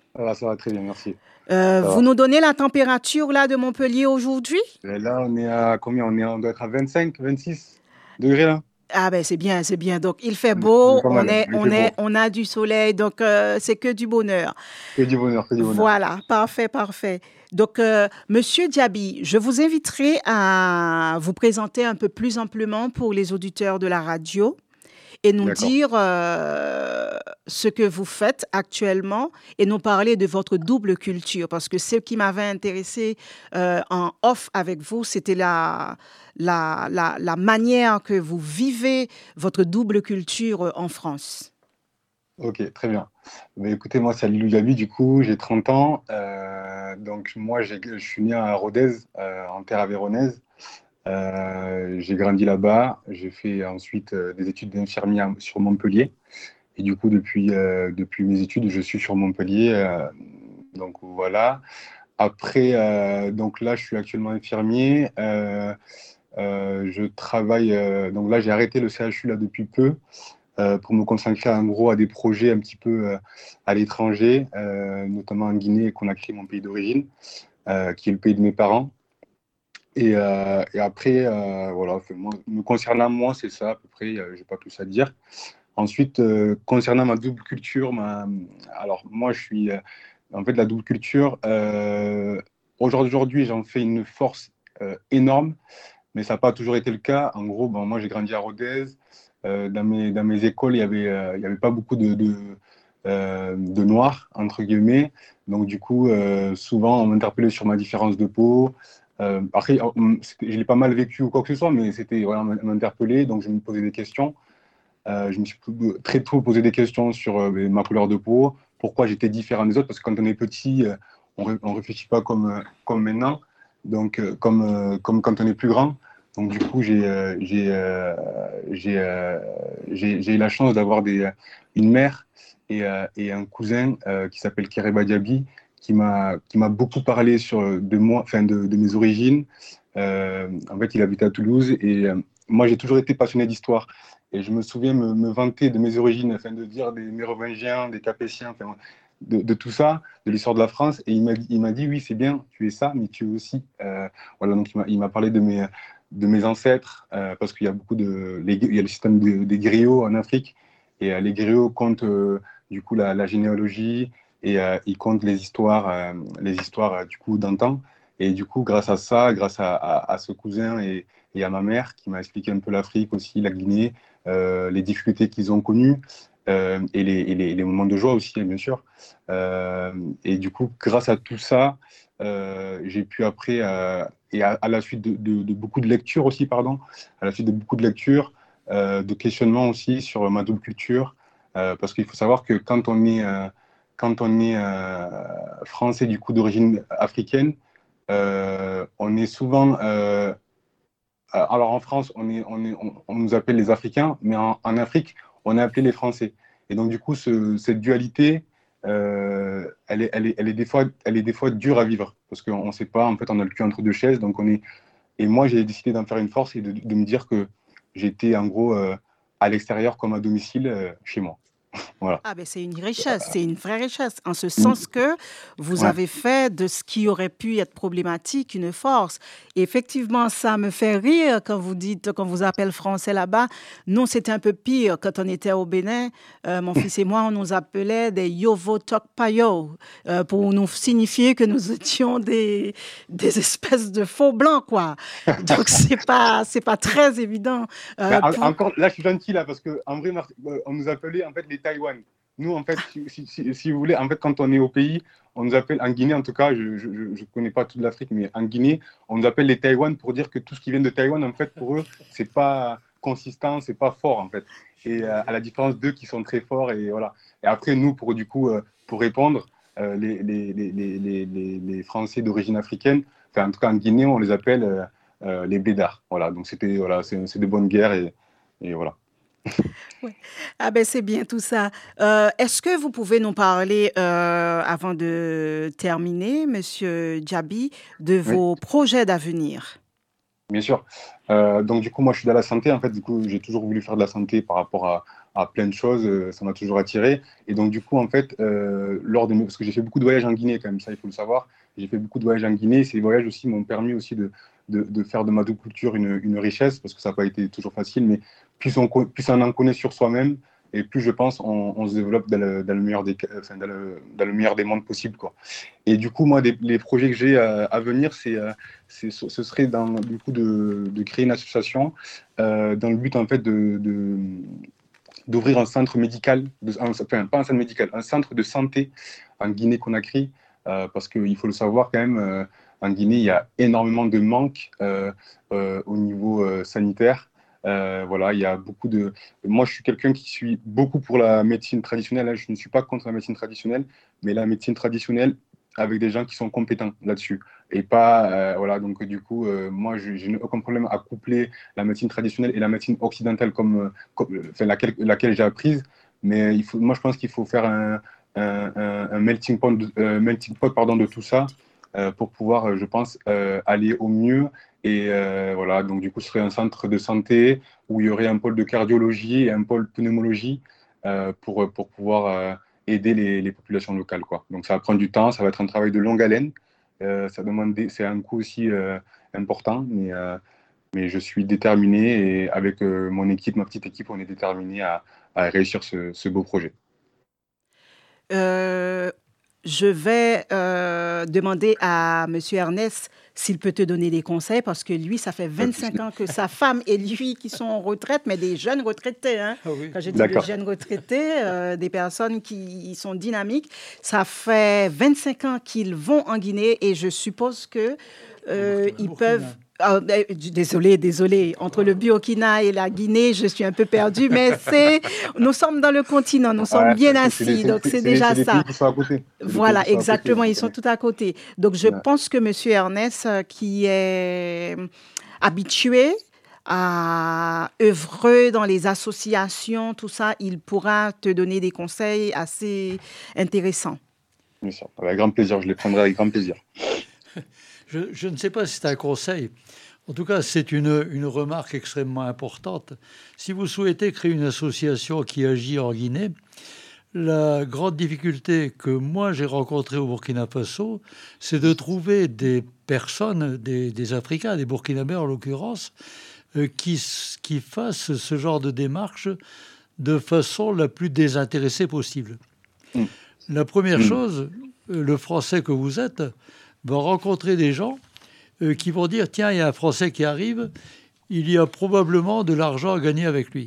S11: Ça va très bien, merci.
S1: Vous nous donnez la température là de Montpellier aujourd'hui?
S11: Là, on est à combien? On doit être à 25, 26 degrés là.
S1: Ah ben c'est bien, c'est bien. Donc il fait beau,
S11: Pas mal, il fait beau.
S1: on a du soleil, donc c'est que du bonheur.
S11: Que du bonheur, que du bonheur.
S1: Voilà, parfait, parfait. Donc Monsieur Diaby, je vous inviterai à vous présenter un peu plus amplement pour les auditeurs de la radio et nous dire ce que vous faites actuellement et nous parler de votre double culture. Parce que ce qui m'avait intéressé en off avec vous, c'était la manière que vous vivez votre double culture en France.
S11: Ok, très bien. Mais écoutez, moi, c'est Alilou Diaby, du coup, j'ai 30 ans. Donc, moi, je suis né à Rodez, en terre aveyronnaise. J'ai grandi là-bas. J'ai fait ensuite des études d'infirmier sur Montpellier. Et du coup, depuis mes études, je suis sur Montpellier. Donc, voilà. Après, donc là, je suis actuellement infirmier. Je travaille. Donc là, j'ai arrêté le CHU là depuis peu. Pour me consacrer en gros à des projets un petit peu à l'étranger, notamment en Guinée et Conakry, mon pays d'origine, qui est le pays de mes parents. Et après, voilà, me concernant moi, c'est ça à peu près, je n'ai pas plus à dire. Ensuite, concernant ma double culture, alors moi je suis, en fait la double culture, aujourd'hui j'en fais une force énorme, mais ça n'a pas toujours été le cas. En gros, moi j'ai grandi à Rodez. Dans mes écoles, il y avait pas beaucoup de noirs, entre guillemets. Donc, du coup, souvent, on m'interpellait sur ma différence de peau. Après, je l'ai pas mal vécu ou quoi que ce soit, mais c'était vraiment m'interpeller. Donc, je me posais des questions. Je me suis très tôt posé des questions sur ma couleur de peau, pourquoi j'étais différent des autres. Parce que quand on est petit, on ne réfléchit pas comme maintenant, donc comme quand on est plus grand. Donc, du coup, j'ai eu la chance d'avoir une mère et un cousin qui s'appelle Kereba Diaby, qui m'a beaucoup parlé de moi, enfin de mes origines. En fait, il habite à Toulouse et moi, j'ai toujours été passionné d'histoire. Et je me souviens me vanter de mes origines, afin de dire des Mérovingiens, des Capétiens, enfin, de tout ça, de l'histoire de la France. Et il m'a dit, oui, c'est bien, tu es ça, mais tu es aussi. Voilà, donc il m'a parlé de mes ancêtres, parce qu'il y a il y a le système des griots en Afrique, et les griots comptent du coup la généalogie, et ils comptent les histoires du coup d'antan. Et du coup, grâce à ça, grâce à ce cousin et à ma mère qui m'a expliqué un peu l'Afrique aussi, la Guinée, les difficultés qu'ils ont connues, et les moments de joie aussi, bien sûr. Et du coup, grâce à tout ça, j'ai pu après, et à la suite de beaucoup de lectures aussi, à la suite de beaucoup de lectures, de questionnements aussi sur ma double culture, parce qu'il faut savoir que quand on est français du coup d'origine africaine, on est souvent, alors en France, on nous appelle les Africains, mais en Afrique, on est appelé les Français. Et donc du coup, cette dualité, elle est des fois dure à vivre, parce qu'on ne sait pas, en fait, on a le cul entre deux chaises. Et moi, j'ai décidé d'en faire une force et de me dire que j'étais en gros à l'extérieur comme à domicile chez moi. Voilà.
S1: Ah ben c'est une richesse, c'est une vraie richesse, en ce sens que vous avez fait de ce qui aurait pu être problématique une force. Et effectivement, ça me fait rire quand vous dites qu'on vous appelle français là-bas. Nous, c'était un peu pire quand on était au Bénin. Mon fils et moi, on nous appelait des Yovo Tok Payo, pour nous signifier que nous étions des espèces de faux blancs, quoi. Donc c'est pas très évident.
S11: Encore là, je suis gentil là, parce que en vrai, on nous appelait en fait les Taïwan. Nous, en fait, si vous voulez, en fait, quand on est au pays, on nous appelle, en Guinée en tout cas, je ne connais pas toute l'Afrique, mais en Guinée, on nous appelle les Taïwan pour dire que tout ce qui vient de Taïwan, en fait, pour eux, c'est pas consistant, c'est pas fort, en fait. Et à la différence d'eux qui sont très forts, et voilà. Et après, nous, pour répondre, les Français d'origine africaine, enfin, en tout cas en Guinée, on les appelle les blédards. Voilà, donc c'est de bonnes guerres, et voilà.
S1: Ouais. Ah ben c'est bien tout ça. Est-ce que vous pouvez nous parler, avant de terminer, Monsieur Diaby, de vos projets d'avenir?
S11: Bien sûr. Donc, du coup, moi, je suis dans la santé. En fait, du coup, j'ai toujours voulu faire de la santé par rapport à plein de choses. Ça m'a toujours attiré. Et donc, du coup, en fait, parce que j'ai fait beaucoup de voyages en Guinée, quand même, ça, il faut le savoir. J'ai fait beaucoup de voyages en Guinée. Ces voyages aussi m'ont permis aussi de faire de ma double culture une richesse, parce que ça n'a pas été toujours facile. Mais plus on en connaît sur soi-même, et plus, je pense, on se développe dans le meilleur dans le meilleur des mondes possibles, quoi. Et du coup, moi, les projets que j'ai à venir, ce serait du coup de créer une association dans le but, en fait, d'ouvrir un centre médical, pas un centre médical, un centre de santé en Guinée-Conakry, parce qu'il faut le savoir quand même, en Guinée, il y a énormément de manques au niveau sanitaire. Voilà, il y a beaucoup de... Moi, je suis quelqu'un qui suis beaucoup pour la médecine traditionnelle, hein. Je ne suis pas contre la médecine traditionnelle, mais la médecine traditionnelle avec des gens qui sont compétents là-dessus. Et pas... voilà, donc du coup, moi, je n'ai aucun problème à coupler la médecine traditionnelle et la médecine occidentale laquelle j'ai apprise. Mais moi, je pense qu'il faut faire un melting pot, de tout ça pour pouvoir, je pense, aller au mieux. Et voilà, donc du coup, ce serait un centre de santé où il y aurait un pôle de cardiologie et un pôle pneumologie pour pouvoir aider les populations locales, quoi. Donc ça va prendre du temps, ça va être un travail de longue haleine. C'est un coût aussi important, mais je suis déterminé et avec mon équipe, ma petite équipe, on est déterminé à réussir ce beau projet.
S1: Je vais demander à M. Ernest s'il peut te donner des conseils, parce que lui, ça fait 25 ans que sa femme et lui qui sont en retraite, mais des jeunes retraités. Hein. Ah oui. Quand je dis des jeunes retraités, des personnes qui sont dynamiques, ça fait 25 ans qu'ils vont en Guinée et je suppose que ils peuvent... Désolé. Entre le Burkina et la Guinée, je suis un peu perdue, mais nous sommes dans le continent, nous sommes bien assis, donc c'est déjà ça.
S11: Qui sont à côté.
S1: Voilà, exactement, ils sont tout à côté. Donc je pense que M. Ernest, qui est habitué à œuvrer dans les associations, tout ça, il pourra te donner des conseils assez intéressants.
S11: Bien sûr, avec grand plaisir, je les prendrai avec grand plaisir.
S6: Je ne sais pas si c'est un conseil. En tout cas, c'est une remarque extrêmement importante. Si vous souhaitez créer une association qui agit en Guinée, la grande difficulté que moi j'ai rencontrée au Burkina Faso, c'est de trouver des personnes, des Africains, des Burkinabés en l'occurrence, qui fassent ce genre de démarche de façon la plus désintéressée possible. La première chose, le Français que vous êtes va rencontrer des gens qui vont dire « Tiens, il y a un Français qui arrive, il y a probablement de l'argent à gagner avec lui. »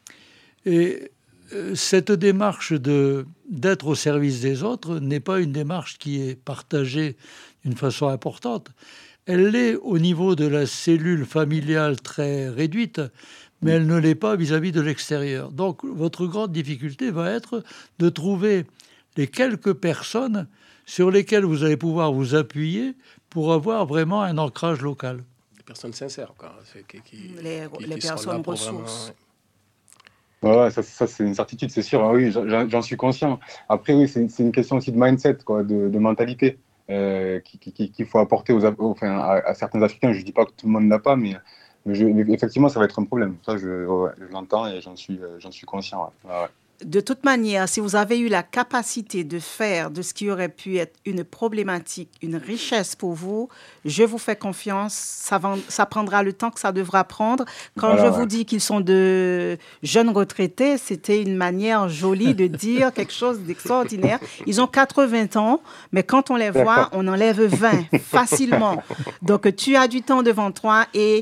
S6: Et cette démarche d'être au service des autres n'est pas une démarche qui est partagée d'une façon importante. Elle l'est au niveau de la cellule familiale très réduite, mais elle ne l'est pas vis-à-vis de l'extérieur. Donc, votre grande difficulté va être de trouver les quelques personnes sur lesquelles vous allez pouvoir vous appuyer pour avoir vraiment un ancrage local.
S7: Des personnes sincères, quoi.
S1: Les personnes ressources.
S11: Ouais, ça c'est une certitude, c'est sûr. Ah oui, j'en suis conscient. Après, oui, c'est une question aussi de mindset, quoi, de mentalité qu'il faut apporter à certains Africains. Je ne dis pas que tout le monde n'a pas, mais effectivement, ça va être un problème. Ça, je l'entends et j'en suis conscient. Ouais.
S1: De toute manière, si vous avez eu la capacité de faire de ce qui aurait pu être une problématique, une richesse pour vous, je vous fais confiance. Ça prendra le temps que ça devra prendre. Quand je vous dis qu'ils sont de jeunes retraités, c'était une manière jolie de dire quelque chose d'extraordinaire. Ils ont 80 ans, mais quand on les voit, on enlève 20 facilement. Donc, tu as du temps devant toi et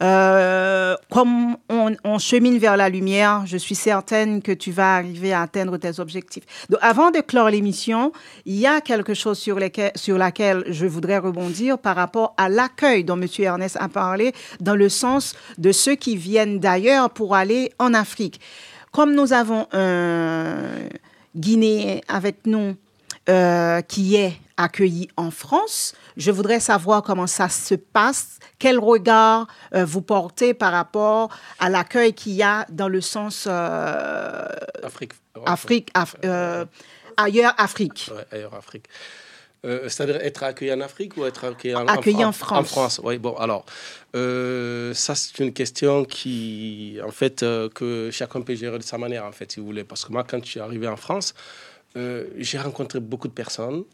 S1: comme on chemine vers la lumière, je suis certaine que tu vas arriver à atteindre tes objectifs. Donc, avant de clore l'émission, il y a quelque chose sur laquelle je voudrais rebondir par rapport à l'accueil dont M. Ernest a parlé, dans le sens de ceux qui viennent d'ailleurs pour aller en Afrique. Comme nous avons un Guinéen avec nous qui est accueilli en France, je voudrais savoir comment ça se passe, quel regard vous portez par rapport à l'accueil qu'il y a dans le sens
S7: Afrique.
S1: Ailleurs Afrique.
S7: Ouais, ailleurs Afrique. C'est-à-dire être accueilli en Afrique ou être accueilli en
S1: France.
S7: En France, oui. Bon, alors, ça, c'est une question qui, en fait, que chacun peut gérer de sa manière, en fait, si vous voulez. Parce que moi, quand je suis arrivé en France, j'ai rencontré beaucoup de personnes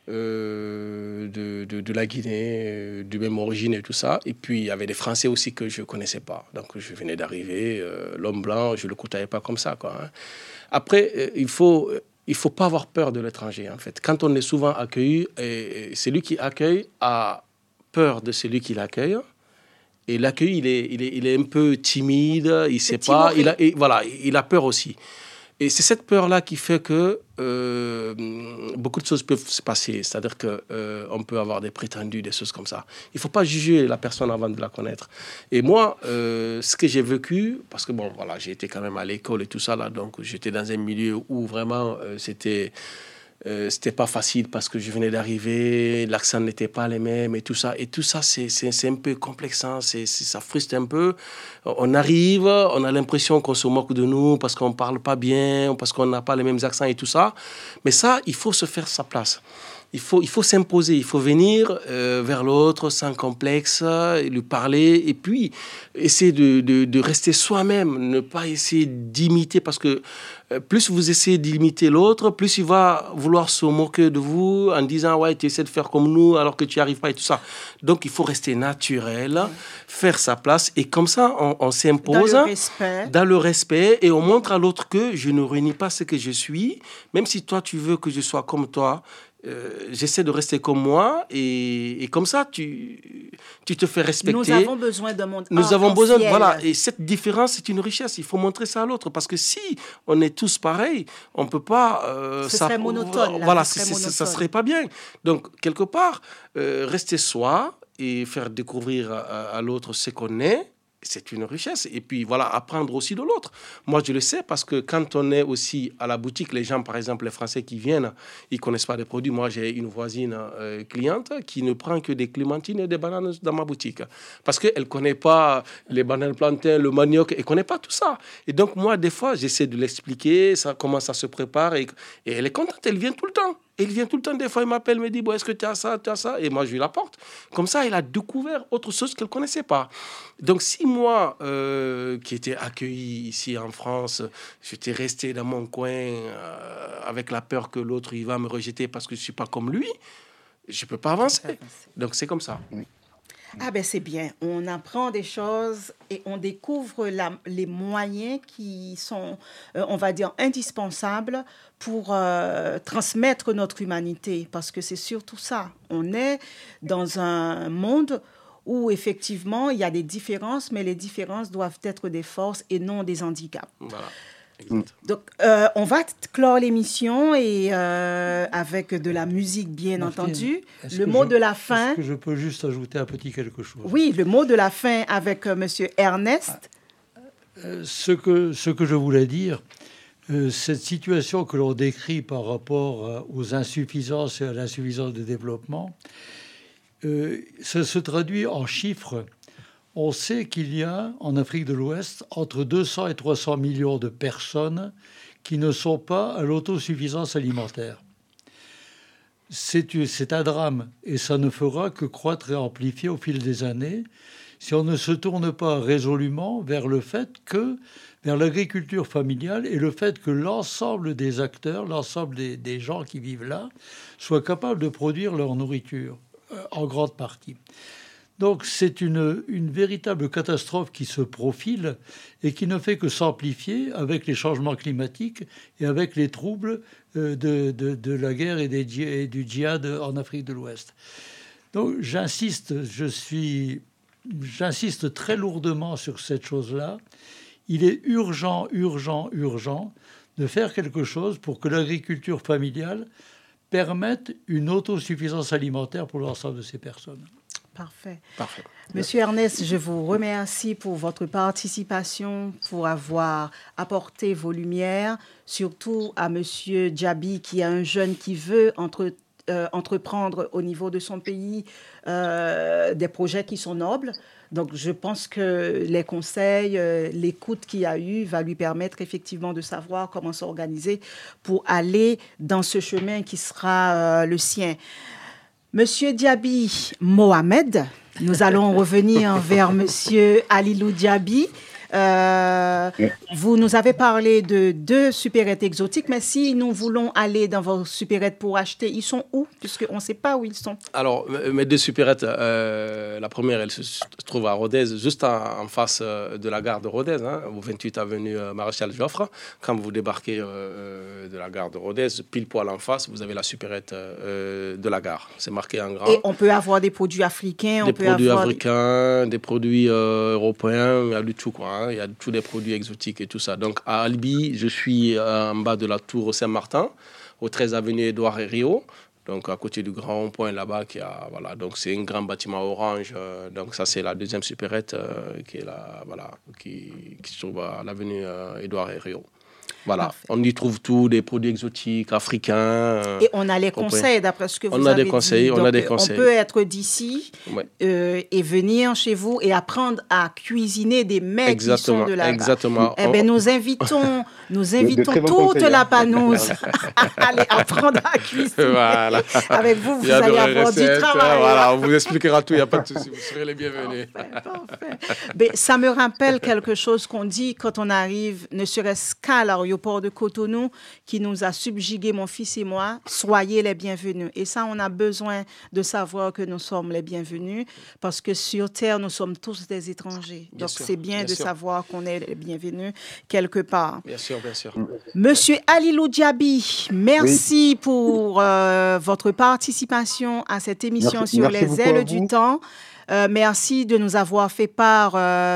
S7: de la Guinée, de même origine et tout ça. Et puis, il y avait des Français aussi que je ne connaissais pas. Donc, je venais d'arriver. L'homme blanc, je ne le côtoyais pas comme ça, quoi. Hein. Après, il faut pas avoir peur de l'étranger, en fait. Quand on est souvent accueilli, et celui qui accueille a peur de celui qui l'accueille. Et l'accueil, il est un peu timide, il ne sait pas. Il a peur aussi. Et c'est cette peur-là qui fait que beaucoup de choses peuvent se passer. C'est-à-dire qu'on peut avoir des prétendus, des choses comme ça. Il ne faut pas juger la personne avant de la connaître. Et moi, ce que j'ai vécu, parce que bon, voilà, j'ai été quand même à l'école et tout ça, là, donc j'étais dans un milieu où vraiment c'était pas facile parce que je venais d'arriver, l'accent n'était pas les mêmes et tout ça. Et tout ça, c'est un peu complexant, ça frustre un peu. On arrive, on a l'impression qu'on se moque de nous parce qu'on ne parle pas bien, parce qu'on n'a pas les mêmes accents et tout ça. Mais ça, il faut se faire sa place. Il faut s'imposer, il faut venir vers l'autre sans complexe, lui parler et puis essayer de rester soi-même, ne pas essayer d'imiter parce que plus vous essayez d'imiter l'autre, plus il va vouloir se moquer de vous en disant « ouais, tu essaies de faire comme nous alors que tu n'y arrives pas » et tout ça. Donc, il faut rester naturel, faire sa place et comme ça, on s'impose dans le respect et on montre à l'autre que je ne renie pas ce que je suis, même si toi, tu veux que je sois comme toi. J'essaie de rester comme moi et comme ça tu te fais respecter.
S1: Nous avons besoin d'un monde
S7: Nous avons besoin, voilà, et cette différence c'est une richesse, il faut montrer ça à l'autre parce que si on est tous pareils, on peut pas
S1: ce serait monotone.
S7: Voilà, ça serait pas bien. Donc quelque part rester soi et faire découvrir à l'autre ce qu'on est. C'est une richesse. Et puis, voilà, apprendre aussi de l'autre. Moi, je le sais parce que quand on est aussi à la boutique, les gens, par exemple, les Français qui viennent, ils ne connaissent pas des produits. Moi, j'ai une voisine cliente qui ne prend que des clémentines et des bananes dans ma boutique. Parce qu'elle ne connaît pas les bananes plantains, le manioc, elle ne connaît pas tout ça. Et donc, moi, des fois, j'essaie de l'expliquer, comment ça se prépare. Et elle est contente, elle vient tout le temps. Il vient tout le temps, des fois, il m'appelle, me dit, bon, est-ce que tu as ça, tu as ça? Et moi, je lui apporte. Comme ça, il a découvert autre chose qu'elle ne connaissait pas. Donc, si moi, qui étais accueilli ici en France, j'étais resté dans mon coin avec la peur que l'autre, il va me rejeter parce que je ne suis pas comme lui, je ne peux pas avancer. Donc, c'est comme ça. Oui.
S1: Ah ben c'est bien, on apprend des choses et on découvre les moyens qui sont, on va dire, indispensables pour transmettre notre humanité, parce que c'est surtout ça. On est dans un monde où effectivement il y a des différences, mais les différences doivent être des forces et non des handicaps.
S7: Voilà.
S1: Donc, on va clore l'émission et avec de la musique, bien entendu. Le mot de la fin.
S6: Est-ce que je peux juste ajouter un petit quelque chose?
S1: Oui, le mot de la fin avec Monsieur Ernest.
S6: Ce que je voulais dire, cette situation que l'on décrit par rapport aux insuffisances et à l'insuffisance de développement, ça se traduit en chiffres. On sait qu'il y a, en Afrique de l'Ouest, entre 200 et 300 millions de personnes qui ne sont pas à l'autosuffisance alimentaire. C'est un drame et ça ne fera que croître et amplifier au fil des années si on ne se tourne pas résolument vers l'agriculture familiale et le fait que l'ensemble des acteurs, l'ensemble des gens qui vivent là, soient capables de produire leur nourriture, en grande partie. Donc c'est une véritable catastrophe qui se profile et qui ne fait que s'amplifier avec les changements climatiques et avec les troubles de la guerre et du djihad en Afrique de l'Ouest. Donc j'insiste très lourdement sur cette chose-là. Il est urgent de faire quelque chose pour que l'agriculture familiale permette une autosuffisance alimentaire pour l'ensemble de ces personnes.
S1: Parfait. Monsieur Ernest, je vous remercie pour votre participation, pour avoir apporté vos lumières, surtout à Monsieur Djaby, qui est un jeune qui veut entreprendre au niveau de son pays des projets qui sont nobles. Donc, je pense que les conseils, l'écoute qu'il y a eu va lui permettre effectivement de savoir comment s'organiser pour aller dans ce chemin qui sera le sien. Monsieur Diaby Mohamed, nous allons revenir vers Monsieur Alilou Diaby. Vous nous avez parlé de 2 supérettes exotiques, mais si nous voulons aller dans vos supérettes pour acheter, ils sont où? Puisqu'on ne sait pas où ils sont.
S7: Alors, mes 2 supérettes, la première, elle se trouve à Rodez, juste en face de la gare de Rodez, au 28 avenue Maréchal Joffre. Quand vous débarquez de la gare de Rodez, pile poil en face, vous avez la supérette de la gare. C'est marqué en grand.
S1: Et on peut avoir des produits africains,
S7: des produits africains, des produits européens, il y a du tout, quoi. Il y a tous les produits exotiques et tout ça. Donc, à Albi, je suis en bas de la tour Saint-Martin, au 13 avenue Édouard Herriot, donc à côté du grand rond-point là-bas. Voilà, donc c'est un grand bâtiment orange. Donc, ça, c'est la 2e supérette qui est là, voilà, qui se trouve à l'avenue Édouard Herriot. Voilà, parfait. On y trouve tout, des produits exotiques, africains.
S1: Et on a les conseils, d'après ce que vous avez dit.
S7: On a des conseils.
S1: On peut être d'ici et venir chez vous et apprendre à cuisiner des mets qui sont de là-bas.
S7: Exactement.
S1: Eh bien, nous invitons toute la Panouse à aller apprendre à cuisiner.
S7: Voilà.
S1: Avec vous, vous allez avoir du travail.
S7: Voilà, on vous expliquera tout, il n'y a pas de souci, vous serez les bienvenus.
S1: Parfait. Mais ça me rappelle quelque chose qu'on dit quand on arrive, ne serait-ce qu'à l'aéroport de Cotonou, qui nous a subjugués, mon fils et moi. Soyez les bienvenus. Et ça, on a besoin de savoir que nous sommes les bienvenus, parce que sur Terre, nous sommes tous des étrangers. Donc, c'est bien de savoir qu'on est les bienvenus quelque part.
S7: Bien sûr, bien sûr.
S1: Monsieur Alilou Diaby, merci pour votre participation à cette émission sur les ailes du temps. Merci de nous avoir fait part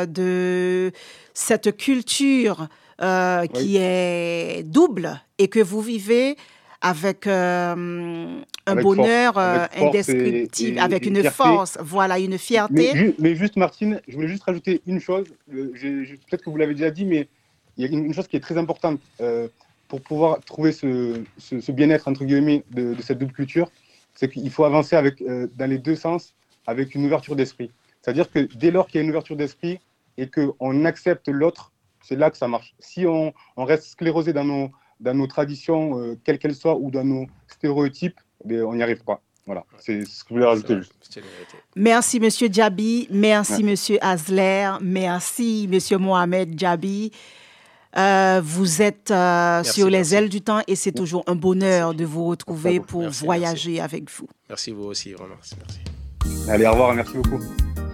S1: de cette culture qui est double et que vous vivez avec un bonheur indescriptible, avec une force, voilà, une fierté.
S11: Mais juste, Martine, je voulais juste rajouter une chose. Peut-être que vous l'avez déjà dit, mais il y a une chose qui est très importante pour pouvoir trouver ce bien-être, entre guillemets, de cette double culture, c'est qu'il faut avancer dans les 2 sens avec une ouverture d'esprit. C'est-à-dire que dès lors qu'il y a une ouverture d'esprit et qu'on accepte l'autre, c'est là que ça marche. Si on reste sclérosé dans nos traditions, quelles qu'elles soient, ou dans nos stéréotypes, on n'y arrive pas. Voilà, c'est ce que je voulais rajouter.
S1: Merci, Monsieur Diaby. Merci, Monsieur Azler. Merci, Monsieur Mohamed Diaby. Vous êtes sur les ailes du temps et c'est toujours un bonheur de vous retrouver pour voyager avec vous.
S7: Merci, vous aussi, vraiment. Merci.
S11: Allez, au revoir, merci beaucoup.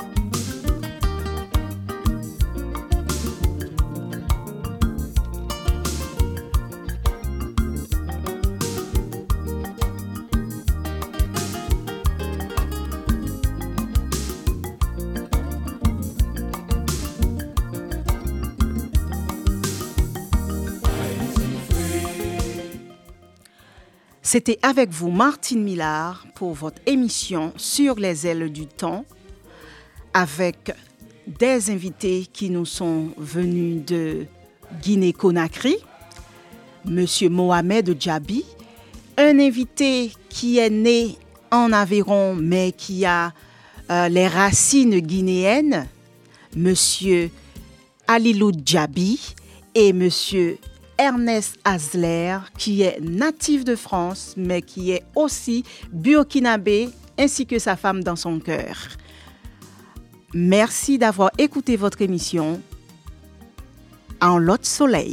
S1: C'était avec vous, Martine Millard, pour votre émission Sur les ailes du temps, avec des invités qui nous sont venus de Guinée-Conakry, Monsieur Mohamed Diaby, un invité qui est né en Aveyron, mais qui a les racines guinéennes, Monsieur Alilou Diaby, et Monsieur Ernest Azler, qui est natif de France, mais qui est aussi burkinabé, ainsi que sa femme dans son cœur. Merci d'avoir écouté votre émission En Lot Soleil.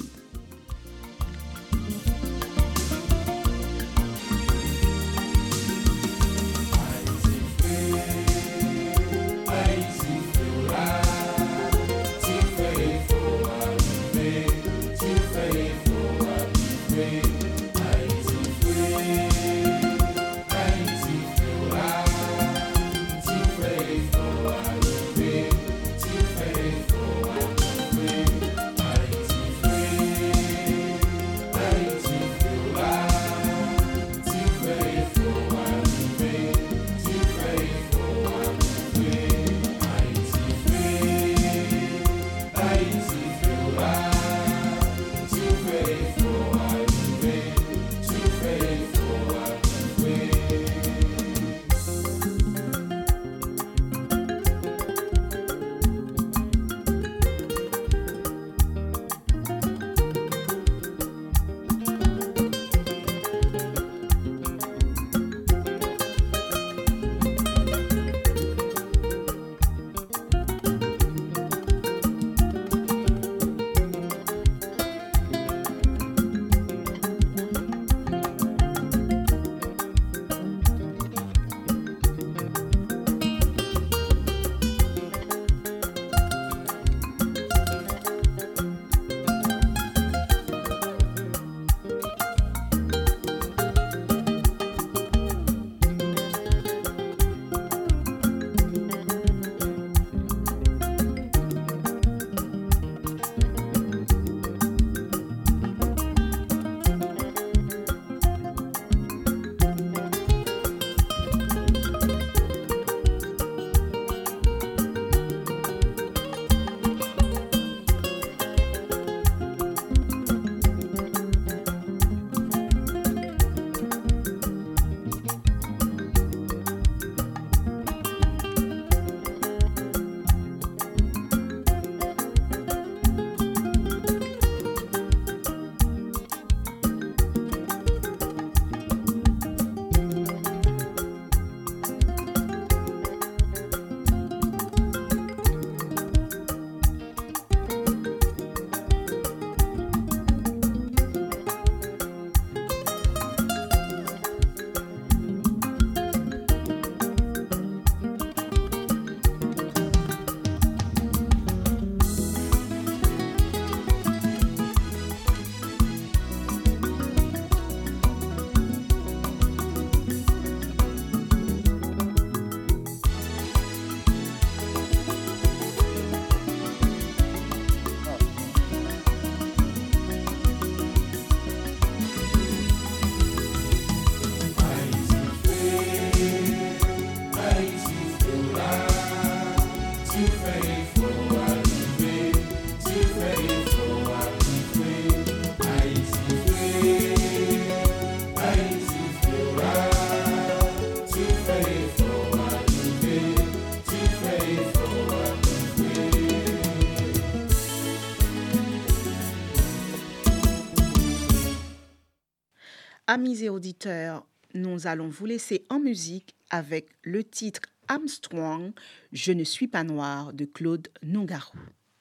S1: Amis et auditeurs, nous allons vous laisser en musique avec le titre Armstrong, Je ne suis pas noir de Claude Nougaro.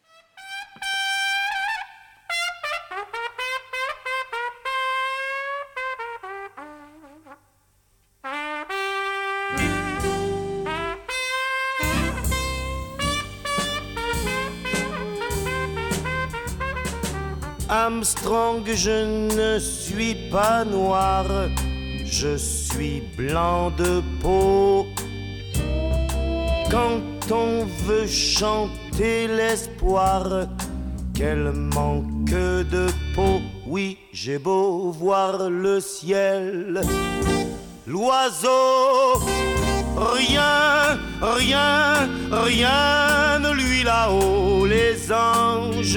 S12: Armstrong, je ne suis pas noir, je suis blanc de peau. Quand on veut chanter l'espoir, quel manque de peau. Oui, j'ai beau voir le ciel, l'oiseau, rien, rien, rien ne lui là-haut. Les anges,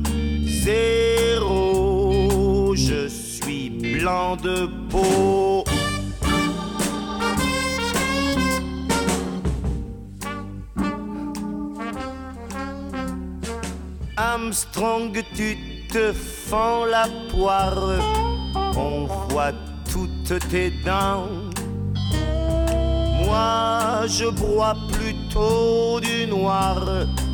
S12: zéro, je suis blanc de peau. Armstrong, tu te fends la poire, on voit toutes tes dents. Moi, je broie plutôt du noir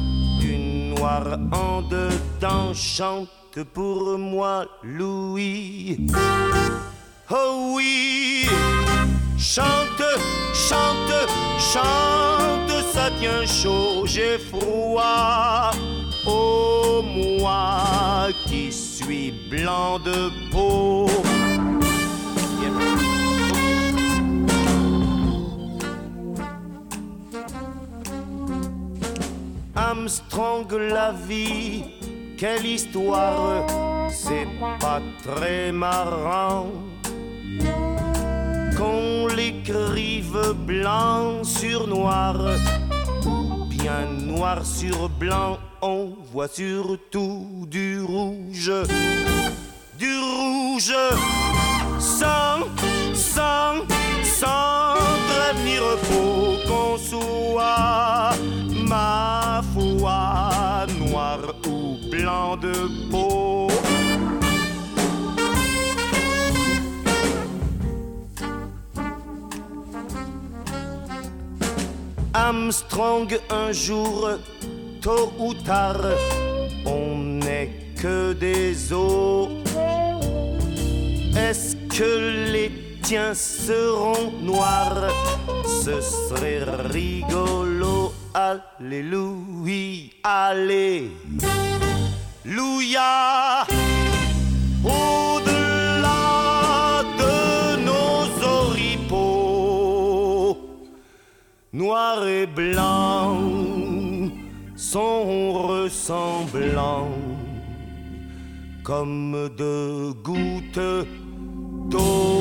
S12: en dedans. Chante pour moi, Louis. Oh oui, chante, chante, chante, ça tient chaud, j'ai froid. Oh, moi qui suis blanc de peau. Armstrong, la vie, quelle histoire, c'est pas très marrant qu'on l'écrive blanc sur noir, ou bien noir sur blanc. On voit surtout du rouge, sans trêve ni repos, qu'on soit, ma foi, noir ou blanc de peau. Armstrong, un jour, tôt ou tard, on n'est que des os. Est-ce que les tiens seront noirs? Ce serait rigolo. Alléluia, alléluia. Au-delà de nos oripeaux, noir et blanc sont ressemblants comme deux gouttes d'eau.